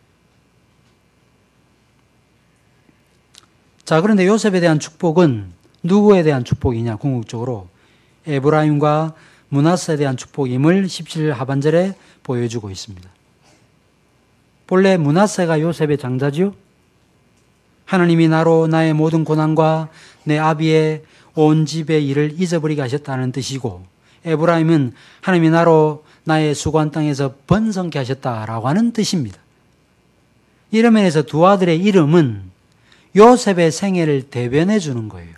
S1: 자, 그런데 요셉에 대한 축복은 누구에 대한 축복이냐? 궁극적으로 에브라임과 므낫세에 대한 축복임을 십칠 절 하반절에 보여주고 있습니다. 본래 므낫세가 요셉의 장자죠. 하나님이 나로 나의 모든 고난과 내 아비의 온 집의 일을 잊어버리게 하셨다는 뜻이고, 에브라임은 하나님이 나로 나의 수고한 땅에서 번성케 하셨다라고 하는 뜻입니다. 이런 면에서 두 아들의 이름은 요셉의 생애를 대변해 주는 거예요.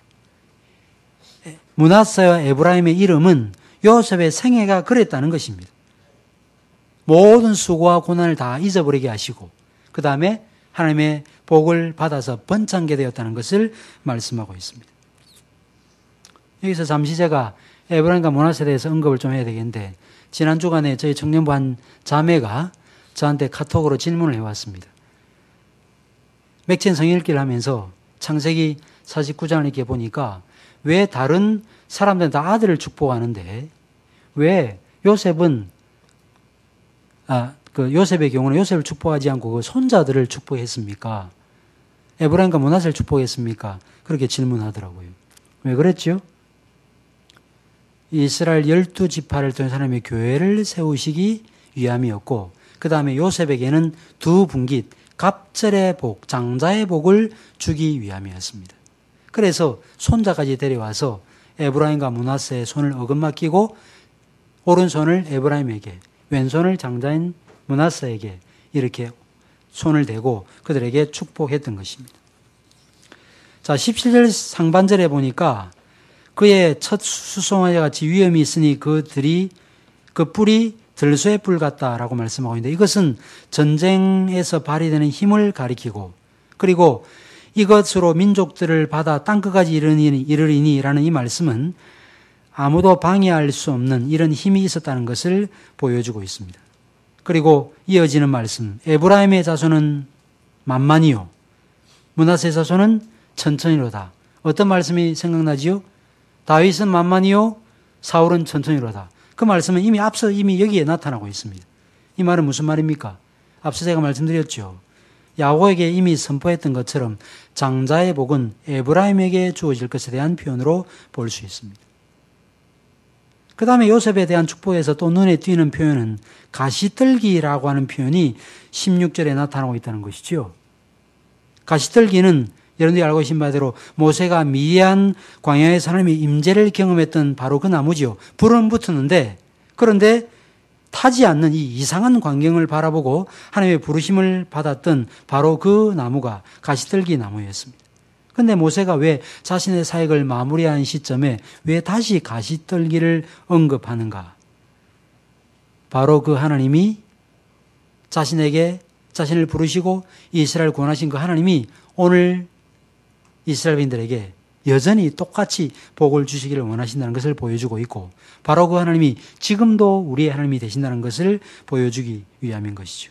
S1: 므낫세와 에브라임의 이름은 요셉의 생애가 그랬다는 것입니다. 모든 수고와 고난을 다 잊어버리게 하시고 그 다음에 하나님의 복을 받아서 번창게 되었다는 것을 말씀하고 있습니다. 여기서 잠시 제가 에브라임과 므낫세에 대해서 언급을 좀 해야 되겠는데, 지난 주간에 저희 청년부 한 자매가 저한테 카톡으로 질문을 해왔습니다. 맥첸 성경 읽기를 하면서 창세기 사십구 장을 이렇게 보니까 왜 다른 사람들은 다 아들을 축복하는데 왜 요셉은 아, 그 요셉의 경우는 요셉을 축복하지 않고 그 손자들을 축복했습니까? 에브라임과 므낫세를 축복했습니까? 그렇게 질문하더라고요. 왜 그랬죠? 이스라엘 열두 지파를 통해 하나님의 교회를 세우시기 위함이었고, 그 다음에 요셉에게는 두 분깃, 갑절의 복, 장자의 복을 주기 위함이었습니다. 그래서 손자까지 데려와서 에브라임과 므낫세의 손을 어긋맡기고 오른손을 에브라임에게, 왼손을 장자인 므낫세에게 이렇게 손을 대고 그들에게 축복했던 것입니다. 자, 십칠 절 상반절에 보니까 그의 첫 수송아지 같이 위엄이 있으니 그들이 그 뿔이 들소의 뿔 같다라고 말씀하고 있는데, 이것은 전쟁에서 발휘되는 힘을 가리키고, 그리고 이것으로 민족들을 받아 땅끝까지 이르니, 이르리니라는 이 말씀은 아무도 방해할 수 없는 이런 힘이 있었다는 것을 보여주고 있습니다. 그리고 이어지는 말씀, 에브라임의 자손은 만만이요 므낫세의 자손은 천천히로다. 어떤 말씀이 생각나지요? 다윗은 만만이요 사울은 천천히로다. 그 말씀은 이미 앞서 이미 여기에 나타나고 있습니다. 이 말은 무슨 말입니까? 앞서 제가 말씀드렸죠. 야곱에게 이미 선포했던 것처럼 장자의 복은 에브라임에게 주어질 것에 대한 표현으로 볼 수 있습니다. 그 다음에 요셉에 대한 축복에서 또 눈에 띄는 표현은 가시떨기라고 하는 표현이 십육 절에 나타나고 있다는 것이죠. 가시떨기는 여러분들이 알고 계신 바대로 모세가 미디안 광야에서 하나님의 임재를 경험했던 바로 그 나무지요. 불은 붙었는데, 그런데 타지 않는 이 이상한 광경을 바라보고 하나님의 부르심을 받았던 바로 그 나무가 가시떨기 나무였습니다. 그런데 모세가 왜 자신의 사역을 마무리한 시점에 왜 다시 가시떨기를 언급하는가? 바로 그 하나님이 자신에게 자신을 부르시고 이스라엘 구원하신 그 하나님이 오늘 이스라엘인들에게 여전히 똑같이 복을 주시기를 원하신다는 것을 보여주고 있고, 바로 그 하나님이 지금도 우리의 하나님이 되신다는 것을 보여주기 위함인 것이죠.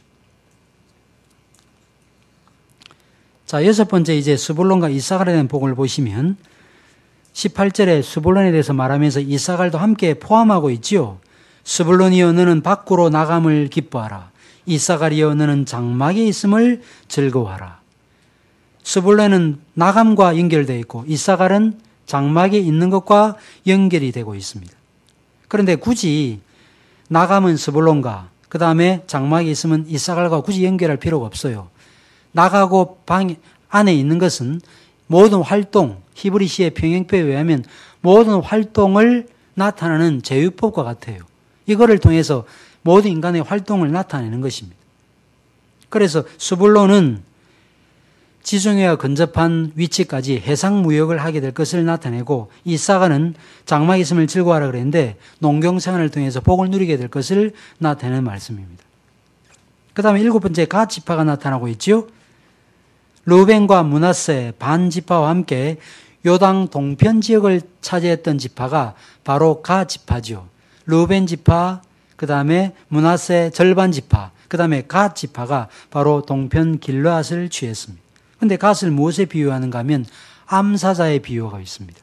S1: 자, 여섯 번째 이제 스불론과 이사갈에 대한 복을 보시면 십팔 절에 스불론에 대해서 말하면서 이사갈도 함께 포함하고 있지요. 스불론이여 너는 밖으로 나감을 기뻐하라. 이사가리여 너는 장막에 있음을 즐거워하라. 스불론은 나감과 연결되어 있고 이사갈은 장막에 있는 것과 연결이 되고 있습니다. 그런데 굳이 나감은 스불론과 그 다음에 장막에 있으면 이사갈과 굳이 연결할 필요가 없어요. 나가고 방 안에 있는 것은 모든 활동, 히브리시의 평행표에 의하면 모든 활동을 나타내는 제휴법과 같아요. 이거를 통해서 모든 인간의 활동을 나타내는 것입니다. 그래서 스불론은 지중해와 근접한 위치까지 해상 무역을 하게 될 것을 나타내고 이사가는 장막에 있음을 즐거워하라 그랬는데 농경생활을 통해서 복을 누리게 될 것을 나타내는 말씀입니다. 그 다음에 일곱 번째 갓 지파가 나타나고 있죠. 르우벤과 므낫세 반 지파와 함께 요당 동편 지역을 차지했던 지파가 바로 갓 지파죠. 르우벤 지파, 그 다음에 므낫세 절반 지파, 그 다음에 갓 지파가 바로 동편 길르앗을 취했습니다. 그런데 갓을 무엇에 비유하는가 하면 암사자의 비유가 있습니다.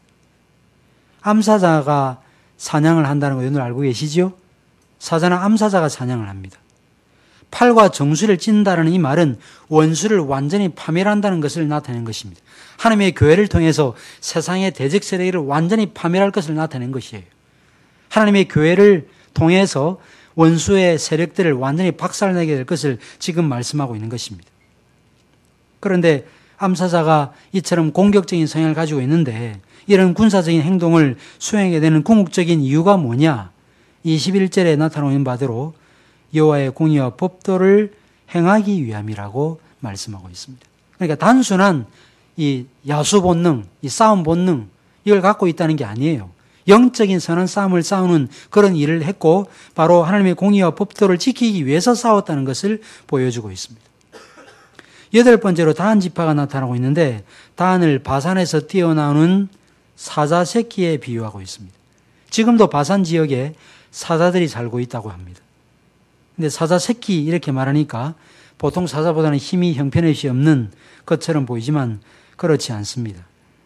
S1: 암사자가 사냥을 한다는 거 여러분 알고 계시죠? 사자는 암사자가 사냥을 합니다. 팔과 정수를 찢는다는 이 말은 원수를 완전히 파멸한다는 것을 나타낸 것입니다. 하나님의 교회를 통해서 세상의 대적 세력을 완전히 파멸할 것을 나타낸 것이에요. 하나님의 교회를 통해서 원수의 세력들을 완전히 박살내게 될 것을 지금 말씀하고 있는 것입니다. 그런데 암사자가 이처럼 공격적인 성향을 가지고 있는데 이런 군사적인 행동을 수행하게 되는 궁극적인 이유가 뭐냐? 이십일 절에 나타나는 바대로 여호와의 공의와 법도를 행하기 위함이라고 말씀하고 있습니다. 그러니까 단순한 이 야수 본능, 이 싸움 본능 이걸 갖고 있다는 게 아니에요. 영적인 선한 싸움을 싸우는 그런 일을 했고 바로 하나님의 공의와 법도를 지키기 위해서 싸웠다는 것을 보여주고 있습니다. 여덟 번째로 다한 지파가 나타나고 있는데 다한을 바산에서 뛰어나오는 사자 새끼에 비유하고 있습니다. 지금도 바산 지역에 사자들이 살고 있다고 합니다. 근데 사자 새끼 이렇게 말하니까 보통 사자보다는 힘이 형편없이 없는 것처럼 보이지만 그렇지 않습니다.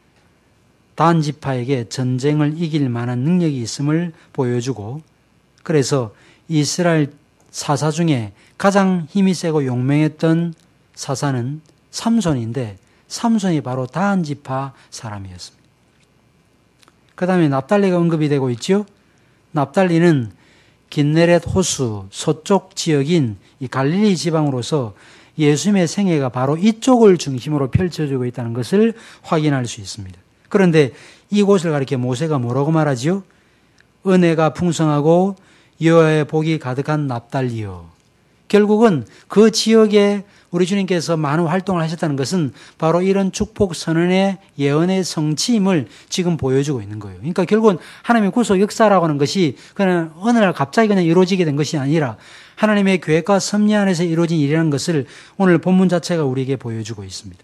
S1: 단 지파에게 전쟁을 이길 만한 능력이 있음을 보여주고 그래서 이스라엘 사사 중에 가장 힘이 세고 용맹했던 사사는 삼손인데 삼손이 바로 다한 지파 사람이었습니다. 그 다음에 납달리가 언급이 되고 있죠. 납달리는 긴네렛 호수 서쪽 지역인 이 갈릴리 지방으로서 예수님의 생애가 바로 이쪽을 중심으로 펼쳐지고 있다는 것을 확인할 수 있습니다. 그런데 이곳을 가리켜 모세가 뭐라고 말하지요? 은혜가 풍성하고 여호와의 복이 가득한 납달리여. 결국은 그 지역에 우리 주님께서 많은 활동을 하셨다는 것은 바로 이런 축복 선언의 예언의 성취임을 지금 보여주고 있는 거예요. 그러니까 결국은 하나님의 구속 역사라고 하는 것이 그냥 어느 날 갑자기 그냥 이루어지게 된 것이 아니라 하나님의 계획과 섭리 안에서 이루어진 일이라는 것을 오늘 본문 자체가 우리에게 보여주고 있습니다.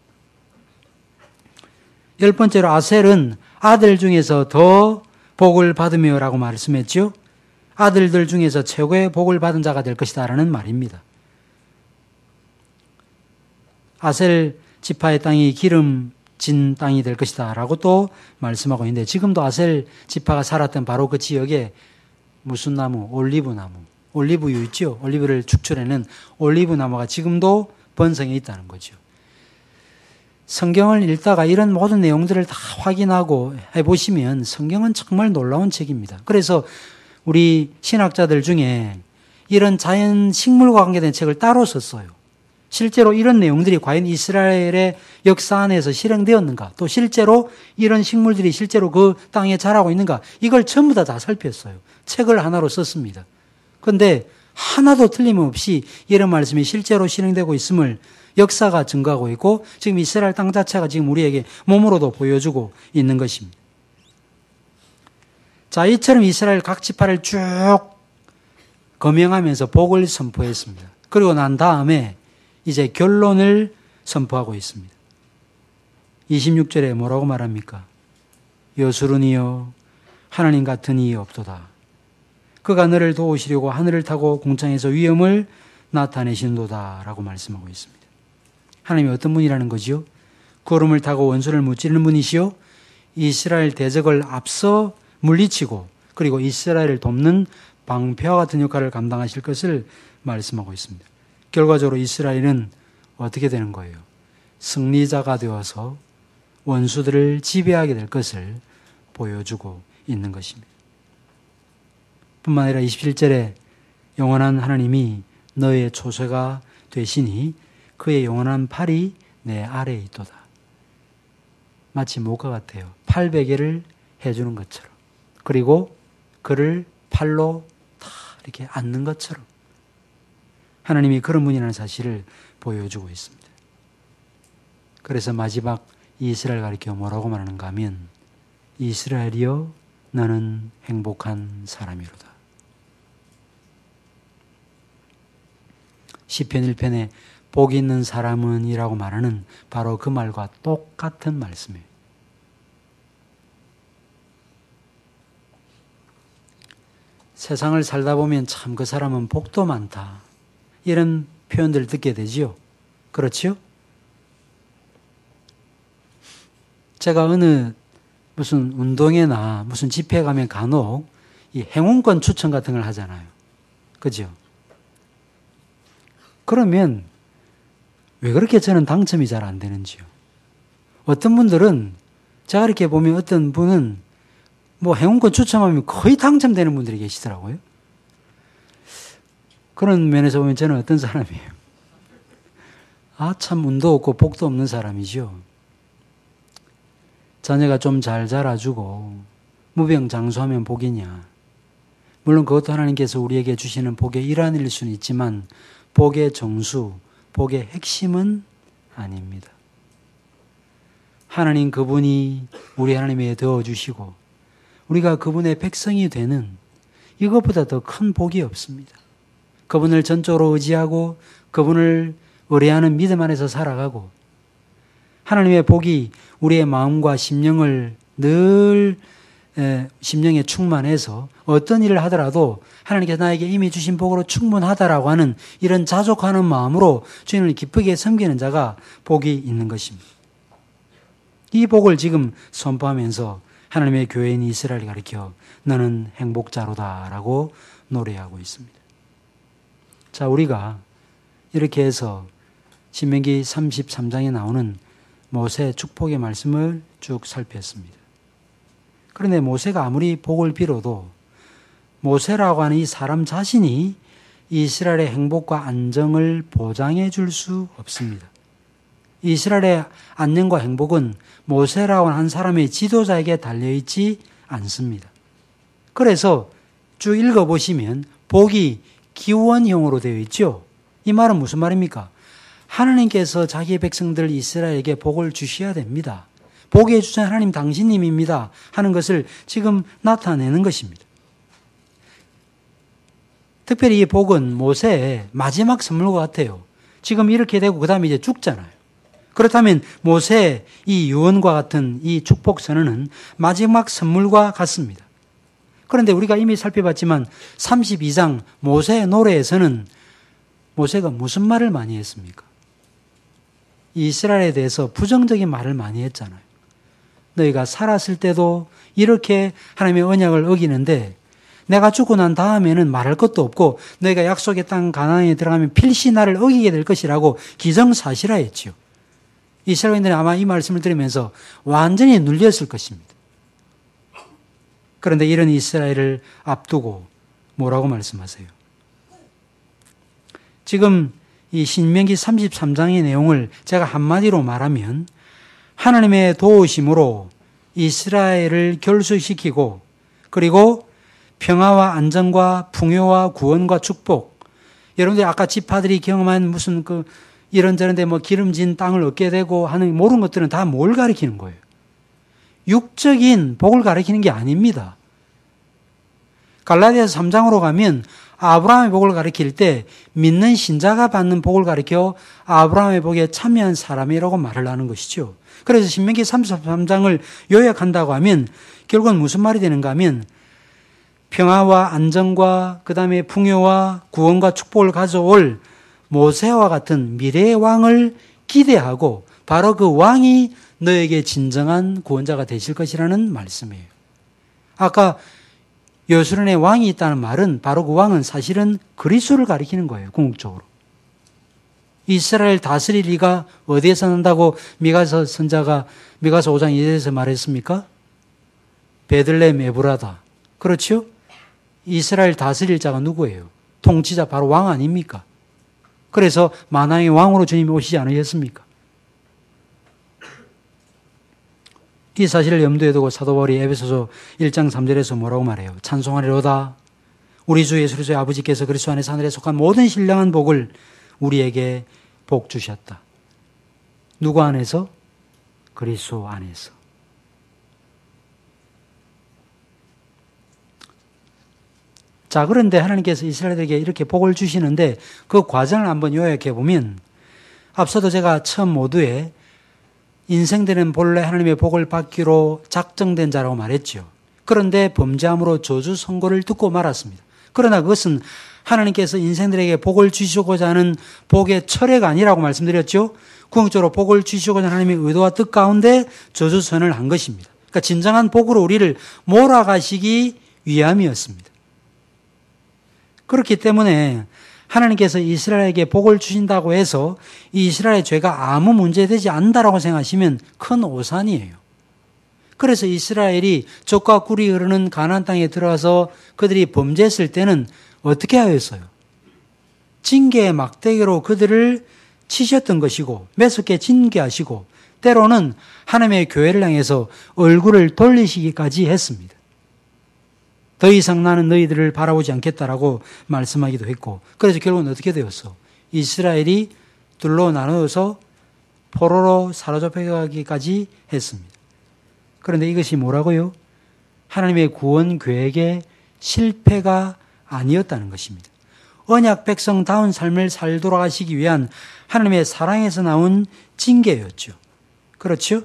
S1: 열 번째로 아셀은 아들 중에서 더 복을 받으며라고 말씀했죠. 아들들 중에서 최고의 복을 받은 자가 될 것이다 라는 말입니다. 아셀 지파의 땅이 기름진 땅이 될 것이다 라고 또 말씀하고 있는데 지금도 아셀 지파가 살았던 바로 그 지역에 무슨 나무? 올리브 나무. 올리브유 있죠? 올리브를 축출해낸 올리브 나무가 지금도 번성해 있다는 거죠. 성경을 읽다가 이런 모든 내용들을 다 확인하고 해보시면 성경은 정말 놀라운 책입니다. 그래서 우리 신학자들 중에 이런 자연 식물과 관계된 책을 따로 썼어요. 실제로 이런 내용들이 과연 이스라엘의 역사 안에서 실행되었는가, 또 실제로 이런 식물들이 실제로 그 땅에 자라고 있는가, 이걸 전부 다 다 살폈어요. 책을 하나로 썼습니다. 그런데 하나도 틀림없이 이런 말씀이 실제로 실행되고 있음을 역사가 증거하고 있고 지금 이스라엘 땅 자체가 지금 우리에게 몸으로도 보여주고 있는 것입니다. 자, 이처럼 이스라엘 각 지파를 쭉 거명하면서 복을 선포했습니다. 그리고 난 다음에 이제 결론을 선포하고 있습니다. 이십육 절에 뭐라고 말합니까? 여수르니여 하나님 같은 이가 없도다. 그가 너를 도우시려고 하늘을 타고 궁창에서 위엄을 나타내신도다 라고 말씀하고 있습니다. 하나님이 어떤 분이라는 거지요? 구름을 타고 원수를 무찌르는 분이시요 이스라엘 대적을 앞서 물리치고 그리고 이스라엘을 돕는 방패와 같은 역할을 감당하실 것을 말씀하고 있습니다. 결과적으로 이스라엘은 어떻게 되는 거예요? 승리자가 되어서 원수들을 지배하게 될 것을 보여주고 있는 것입니다. 뿐만 아니라 이십칠 절에 영원한 하나님이 너의 초소가 되시니 그의 영원한 팔이 내 아래에 있도다. 마치 목과 같아요. 팔베개를 해주는 것처럼. 그리고 그를 팔로 다 이렇게 안는 것처럼 하나님이 그런 분이라는 사실을 보여주고 있습니다. 그래서 마지막 이스라엘 가리켜 뭐라고 말하는가 하면 이스라엘이여 너는 행복한 사람이로다. 시편 일 편에 복이 있는 사람은 이라고 말하는 바로 그 말과 똑같은 말씀이에요. 세상을 살다 보면 참 그 사람은 복도 많다. 이런 표현들을 듣게 되지요. 그렇지요? 제가 어느 무슨 운동회나 무슨 집회에 가면 간혹 이 행운권 추천 같은 걸 하잖아요. 그죠? 그러면 왜 그렇게 저는 당첨이 잘 안 되는지요? 어떤 분들은 제가 이렇게 보면 어떤 분은 뭐 행운권 추첨하면 거의 당첨되는 분들이 계시더라고요. 그런 면에서 보면 저는 어떤 사람이에요? 아, 참 운도 없고 복도 없는 사람이죠. 자녀가 좀 잘 자라주고 무병장수하면 복이냐. 물론 그것도 하나님께서 우리에게 주시는 복의 일환일 수는 있지만 복의 정수, 복의 핵심은 아닙니다. 하나님 그분이 우리 하나님에 되어주시고 우리가 그분의 백성이 되는 이것보다 더 큰 복이 없습니다. 그분을 전적으로 의지하고 그분을 의뢰하는 믿음 안에서 살아가고 하나님의 복이 우리의 마음과 심령을 늘 심령에 충만해서 어떤 일을 하더라도 하나님께서 나에게 이미 주신 복으로 충분하다라고 하는 이런 자족하는 마음으로 주님을 기쁘게 섬기는 자가 복이 있는 것입니다. 이 복을 지금 선포하면서 하나님의 교회인 이스라엘이 가리켜 너는 행복자로다라고 노래하고 있습니다. 자, 우리가 이렇게 해서 신명기 삼십삼 장에 나오는 모세 축복의 말씀을 쭉 살폈습니다. 그런데 모세가 아무리 복을 빌어도 모세라고 하는 이 사람 자신이 이스라엘의 행복과 안정을 보장해 줄 수 없습니다. 이스라엘의 안녕과 행복은 모세라고 하는 한 사람의 지도자에게 달려있지 않습니다. 그래서 쭉 읽어보시면 복이 기원형으로 되어 있죠. 이 말은 무슨 말입니까? 하나님께서 자기의 백성들 이스라엘에게 복을 주셔야 됩니다. 복의 주신 하나님 당신님입니다 하는 것을 지금 나타내는 것입니다. 특별히 이 복은 모세의 마지막 선물과 같아요. 지금 이렇게 되고 그 다음에 이제 죽잖아요. 그렇다면 모세의 이 유언과 같은 이 축복 선언은 마지막 선물과 같습니다. 그런데 우리가 이미 살펴봤지만 삼십이 장 모세의 노래에서는 모세가 무슨 말을 많이 했습니까? 이스라엘에 대해서 부정적인 말을 많이 했잖아요. 너희가 살았을 때도 이렇게 하나님의 언약을 어기는데 내가 죽고 난 다음에는 말할 것도 없고 너희가 약속의 땅 가나안에 들어가면 필시 나를 어기게 될 것이라고 기정사실화했지요. 이스라엘인들이 아마 이 말씀을 들으면서 완전히 눌렸을 것입니다. 그런데 이런 이스라엘을 앞두고 뭐라고 말씀하세요? 지금 이 신명기 삼십삼 장의 내용을 제가 한마디로 말하면 하나님의 도우심으로 이스라엘을 결수시키고 그리고 평화와 안정과 풍요와 구원과 축복, 여러분들 아까 지파들이 경험한 무슨 그 이런저런 데 뭐 기름진 땅을 얻게 되고 하는 모든 것들은 다 뭘 가리키는 거예요? 육적인 복을 가리키는 게 아닙니다. 갈라디아서 삼 장으로 가면 아브라함의 복을 가리킬 때 믿는 신자가 받는 복을 가리켜 아브라함의 복에 참여한 사람이라고 말을 하는 것이죠. 그래서 신명기 삼십삼 장을 요약한다고 하면 결국은 무슨 말이 되는가 하면 평화와 안정과 그 다음에 풍요와 구원과 축복을 가져올 모세와 같은 미래의 왕을 기대하고 바로 그 왕이 너에게 진정한 구원자가 되실 것이라는 말씀이에요. 아까 여수론의 왕이 있다는 말은 바로 그 왕은 사실은 그리스도를 가리키는 거예요. 궁극적으로. 이스라엘 다스릴 리가 어디에서 난다고 미가서 선자가 미가서 오 장 이 절에서 말했습니까? 베들레헴 에브라다. 그렇죠? 이스라엘 다스릴 자가 누구예요? 통치자 바로 왕 아닙니까? 그래서 만왕의 왕으로 주님이 오시지 않으셨습니까? 이 사실을 염두에 두고 사도 바울이 에베소서 일 장 삼 절에서 뭐라고 말해요? 찬송하리로다. 우리 주 예수 그리스도의 아버지께서 그리스도 안에서 하늘에 속한 모든 신령한 복을 우리에게 복 주셨다. 누구 안에서? 그리스도 안에서. 자, 그런데 하나님께서 이스라엘에게 이렇게 복을 주시는데 그 과정을 한번 요약해 보면 앞서도 제가 처음 모두에 인생들은 본래 하나님의 복을 받기로 작정된 자라고 말했죠. 그런데 범죄함으로 저주 선고를 듣고 말았습니다. 그러나 그것은 하나님께서 인생들에게 복을 주시고자 하는 복의 철회가 아니라고 말씀드렸죠. 궁극적으로 복을 주시고자 하는 하나님의 의도와 뜻 가운데 저주 선언을 한 것입니다. 그러니까 진정한 복으로 우리를 몰아가시기 위함이었습니다. 그렇기 때문에 하나님께서 이스라엘에게 복을 주신다고 해서 이스라엘의 죄가 아무 문제되지 않는다라고 생각하시면 큰 오산이에요. 그래서 이스라엘이 젖과 꿀이 흐르는 가나안 땅에 들어가서 그들이 범죄했을 때는 어떻게 하였어요? 징계의 막대기로 그들을 치셨던 것이고 매섭게 징계하시고 때로는 하나님의 교회를 향해서 얼굴을 돌리시기까지 했습니다. 더 이상 나는 너희들을 바라보지 않겠다라고 말씀하기도 했고 그래서 결국은 어떻게 되었어? 이스라엘이 둘로 나누어서 포로로 사로잡혀가기까지 했습니다. 그런데 이것이 뭐라고요? 하나님의 구원 계획의 실패가 아니었다는 것입니다. 언약 백성다운 삶을 살도록 하시기 위한 하나님의 사랑에서 나온 징계였죠. 그렇죠?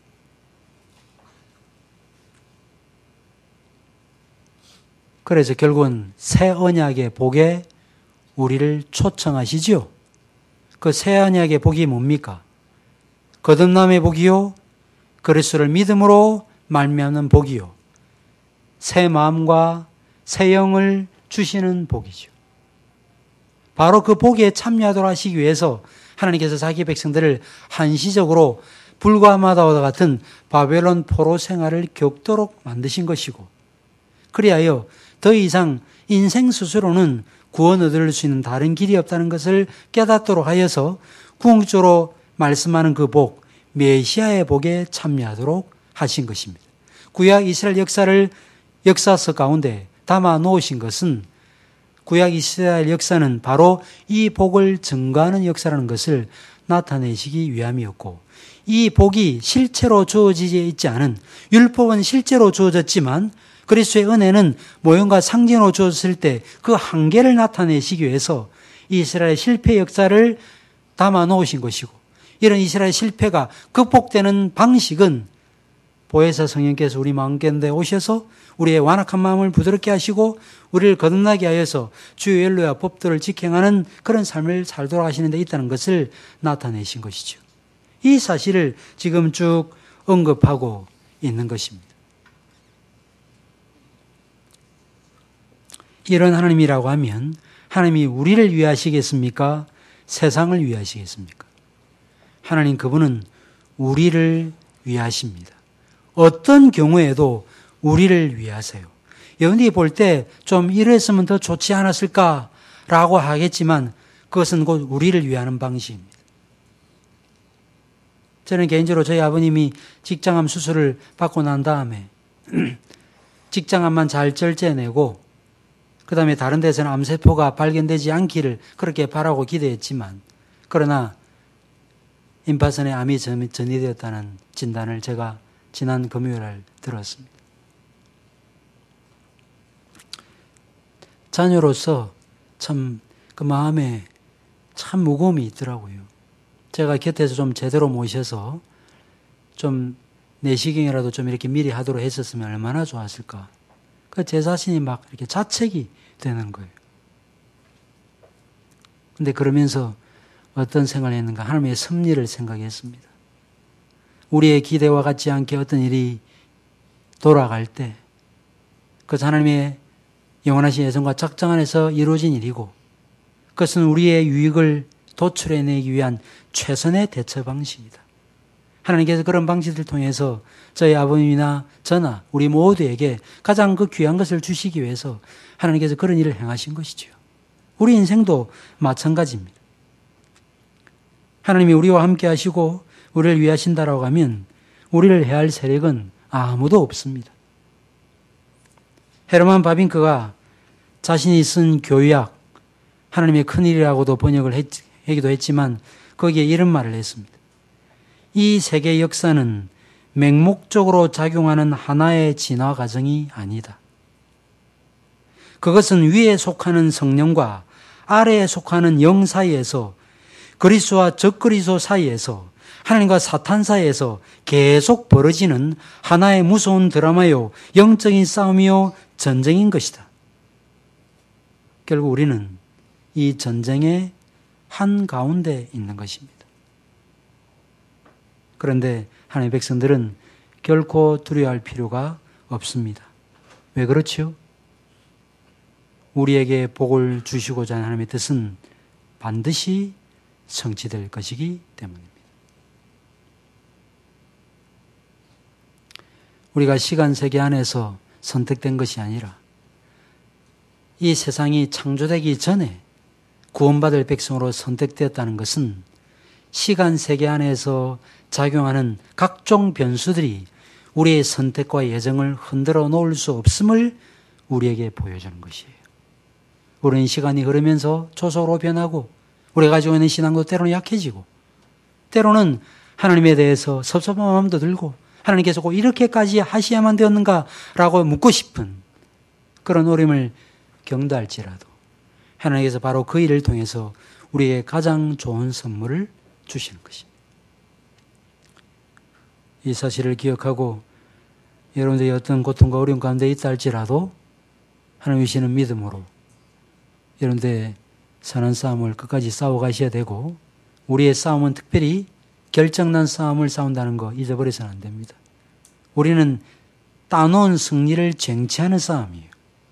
S1: 그래서 결국은 새 언약의 복에 우리를 초청하시지요. 그 새 언약의 복이 뭡니까? 거듭남의 복이요, 그리스도를 믿음으로 말미암는 복이요, 새 마음과 새 영을 주시는 복이죠. 바로 그 복에 참여하도록 하시기 위해서 하나님께서 자기 백성들을 한시적으로 불과마다와 같은 바벨론 포로 생활을 겪도록 만드신 것이고 그리하여 더 이상 인생 스스로는 구원 얻을 수 있는 다른 길이 없다는 것을 깨닫도록 하여서 궁극적으로 말씀하는 그 복, 메시아의 복에 참여하도록 하신 것입니다. 구약 이스라엘 역사를 역사서 가운데 담아 놓으신 것은 구약 이스라엘 역사는 바로 이 복을 증거하는 역사라는 것을 나타내시기 위함이었고 이 복이 실체로 주어지지 있지 않은 율법은 실제로 주어졌지만 그리스도의 은혜는 모형과 상징으로 주어졌을 때 그 한계를 나타내시기 위해서 이스라엘의 실패 역사를 담아 놓으신 것이고 이런 이스라엘 실패가 극복되는 방식은 보혜사 성령께서 우리 마음 가운데 오셔서 우리의 완악한 마음을 부드럽게 하시고 우리를 거듭나게 하여서 주의 율례와 법도를 지켜가는 그런 삶을 살도록 하시는 데 있다는 것을 나타내신 것이죠. 이 사실을 지금 쭉 언급하고 있는 것입니다. 이런 하나님이라고 하면 하나님이 우리를 위하시겠습니까? 세상을 위하시겠습니까? 하나님 그분은 우리를 위하십니다. 어떤 경우에도 우리를 위하세요. 여러분들이 볼 때 좀 이랬으면 더 좋지 않았을까라고 하겠지만 그것은 곧 우리를 위하는 방식입니다. 저는 개인적으로 저희 아버님이 직장암 수술을 받고 난 다음에 직장암만 잘 절제해내고 그 다음에 다른 데서는 암세포가 발견되지 않기를 그렇게 바라고 기대했지만 그러나 임파선에 암이 전이되었다는 진단을 제가 지난 금요일날 들었습니다. 자녀로서 참 그 마음에 참 무거움이 있더라고요. 제가 곁에서 좀 제대로 모셔서 좀 내시경이라도 좀 이렇게 미리 하도록 했었으면 얼마나 좋았을까. 그 제 자신이 막 이렇게 자책이 되는 거예요. 근데 그러면서 어떤 생각을 했는가? 하나님의 섭리를 생각했습니다. 우리의 기대와 같지 않게 어떤 일이 돌아갈 때, 그 하나님의 영원하신 예정과 작정 안에서 이루어진 일이고 그것은 우리의 유익을 도출해내기 위한 최선의 대처 방식이다. 하나님께서 그런 방식들을 통해서 저희 아버님이나 저나 우리 모두에게 가장 그 귀한 것을 주시기 위해서 하나님께서 그런 일을 행하신 것이지요. 우리 인생도 마찬가지입니다. 하나님이 우리와 함께 하시고 우리를 위하신다라고 하면 우리를 해할 세력은 아무도 없습니다. 헤르만 바빙크가 자신이 쓴 교약, 하나님의 큰일이라고도 번역을 했, 하기도 했지만 거기에 이런 말을 했습니다. 이 세계 역사는 맹목적으로 작용하는 하나의 진화 과정이 아니다. 그것은 위에 속하는 성령과 아래에 속하는 영 사이에서 그리스도와 적그리스도 사이에서 하나님과 사탄 사이에서 계속 벌어지는 하나의 무서운 드라마요, 영적인 싸움이요, 전쟁인 것이다. 결국 우리는 이 전쟁의 한가운데 있는 것입니다. 그런데 하나님의 백성들은 결코 두려워할 필요가 없습니다. 왜 그렇지요? 우리에게 복을 주시고자 하는 하나님의 뜻은 반드시 성취될 것이기 때문입니다. 우리가 시간 세계 안에서 선택된 것이 아니라 이 세상이 창조되기 전에 구원받을 백성으로 선택되었다는 것은 시간 세계 안에서 작용하는 각종 변수들이 우리의 선택과 예정을 흔들어 놓을 수 없음을 우리에게 보여주는 것이에요. 우리는 시간이 흐르면서 초속으로 변하고 우리가 가지고 있는 신앙도 때로는 약해지고 때로는 하나님에 대해서 섭섭한 마음도 들고 하나님께서 꼭 이렇게까지 하셔야만 되었는가라고 묻고 싶은 그런 어려움을 경도할지라도 하나님께서 바로 그 일을 통해서 우리에게 가장 좋은 선물을 주시는 것입니다. 이 사실을 기억하고 여러분들이 어떤 고통과 어려움 가운데 있다 할지라도 하나님 주시는 믿음으로 여러분들의 선한 싸움을 끝까지 싸워가셔야 되고 우리의 싸움은 특별히 결정난 싸움을 싸운다는 거 잊어버려서는 안 됩니다. 우리는 따놓은 승리를 쟁취하는 싸움이에요.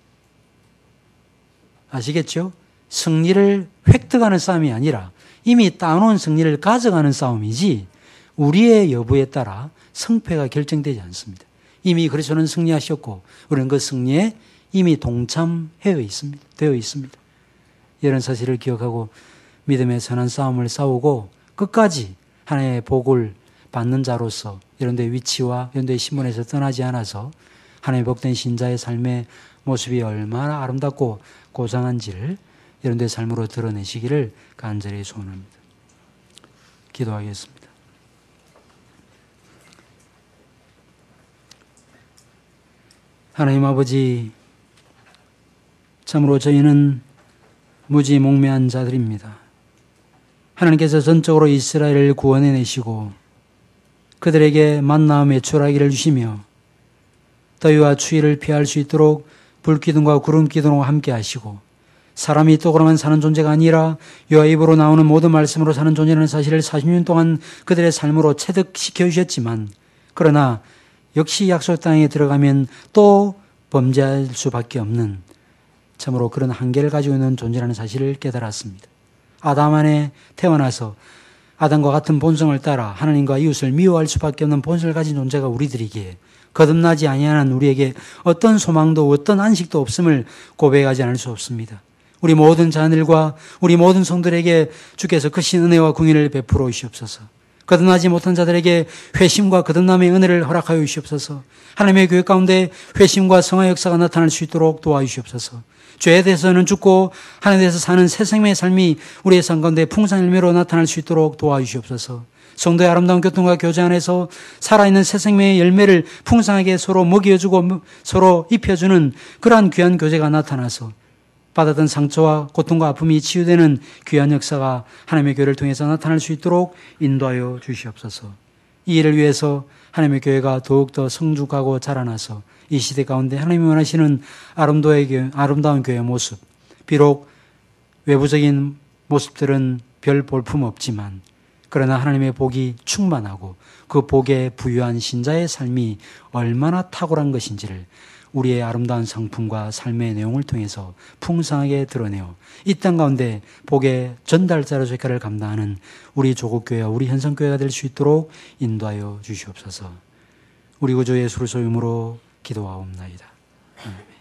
S1: 아시겠죠? 승리를 획득하는 싸움이 아니라 이미 따놓은 승리를 가져가는 싸움이지 우리의 여부에 따라 승패가 결정되지 않습니다. 이미 그리스도는 승리하셨고 우리는 그 승리에 이미 동참되어 있습니다. 되어 있습니다. 이런 사실을 기억하고 믿음의 선한 싸움을 싸우고 끝까지 하나님의 복을 받는 자로서 이런데 위치와 이런데 신분에서 떠나지 않아서 하나님의 복된 신자의 삶의 모습이 얼마나 아름답고 고상한지를 이런데 삶으로 드러내시기를 간절히 소원합니다. 기도하겠습니다. 하나님 아버지, 참으로 저희는 무지몽매한 자들입니다. 하나님께서 전적으로 이스라엘을 구원해내시고 그들에게 만나 매출하기를 주시며 더위와 추위를 피할 수 있도록 불기둥과 구름기둥과 함께 하시고 사람이 또그러만 사는 존재가 아니라 여호와 입으로 나오는 모든 말씀으로 사는 존재라는 사실을 사십 년 동안 그들의 삶으로 체득시켜 주셨지만 그러나 역시 약속 땅에 들어가면 또 범죄할 수밖에 없는 참으로 그런 한계를 가지고 있는 존재라는 사실을 깨달았습니다. 아담 안에 태어나서 아담과 같은 본성을 따라 하나님과 이웃을 미워할 수밖에 없는 본성을 가진 존재가 우리들이기에 거듭나지 아니하는 우리에게 어떤 소망도 어떤 안식도 없음을 고백하지 않을 수 없습니다. 우리 모든 자녀들과 우리 모든 성들에게 주께서 크신 은혜와 궁의를 베풀어 주시옵소서. 거듭나지 못한 자들에게 회심과 거듭남의 은혜를 허락하여 주시옵소서. 하나님의 교회 가운데 회심과 성화 역사가 나타날 수 있도록 도와주시옵소서. 죄에 대해서는 죽고 하나님에 대해서 사는 새 생명의 삶이 우리의 삶 가운데 풍성한 열매로 나타날 수 있도록 도와주시옵소서. 성도의 아름다운 교통과 교제 안에서 살아있는 새 생명의 열매를 풍성하게 서로 먹여주고 서로 입혀주는 그러한 귀한 교제가 나타나서 받았던 상처와 고통과 아픔이 치유되는 귀한 역사가 하나님의 교회를 통해서 나타날 수 있도록 인도하여 주시옵소서. 이 일을 위해서 하나님의 교회가 더욱더 성숙하고 자라나서 이 시대 가운데 하나님이 원하시는 아름다운 교회의 모습, 비록 외부적인 모습들은 별 볼품 없지만 그러나 하나님의 복이 충만하고 그 복에 부유한 신자의 삶이 얼마나 탁월한 것인지를 우리의 아름다운 성품과 삶의 내용을 통해서 풍성하게 드러내어 이 땅 가운데 복의 전달자로 역할을 감당하는 우리 조국교회와 우리 현성교회가 될 수 있도록 인도하여 주시옵소서. 우리 구주 예수 그리스도의 이름으로 기도하옵나이다. 아멘.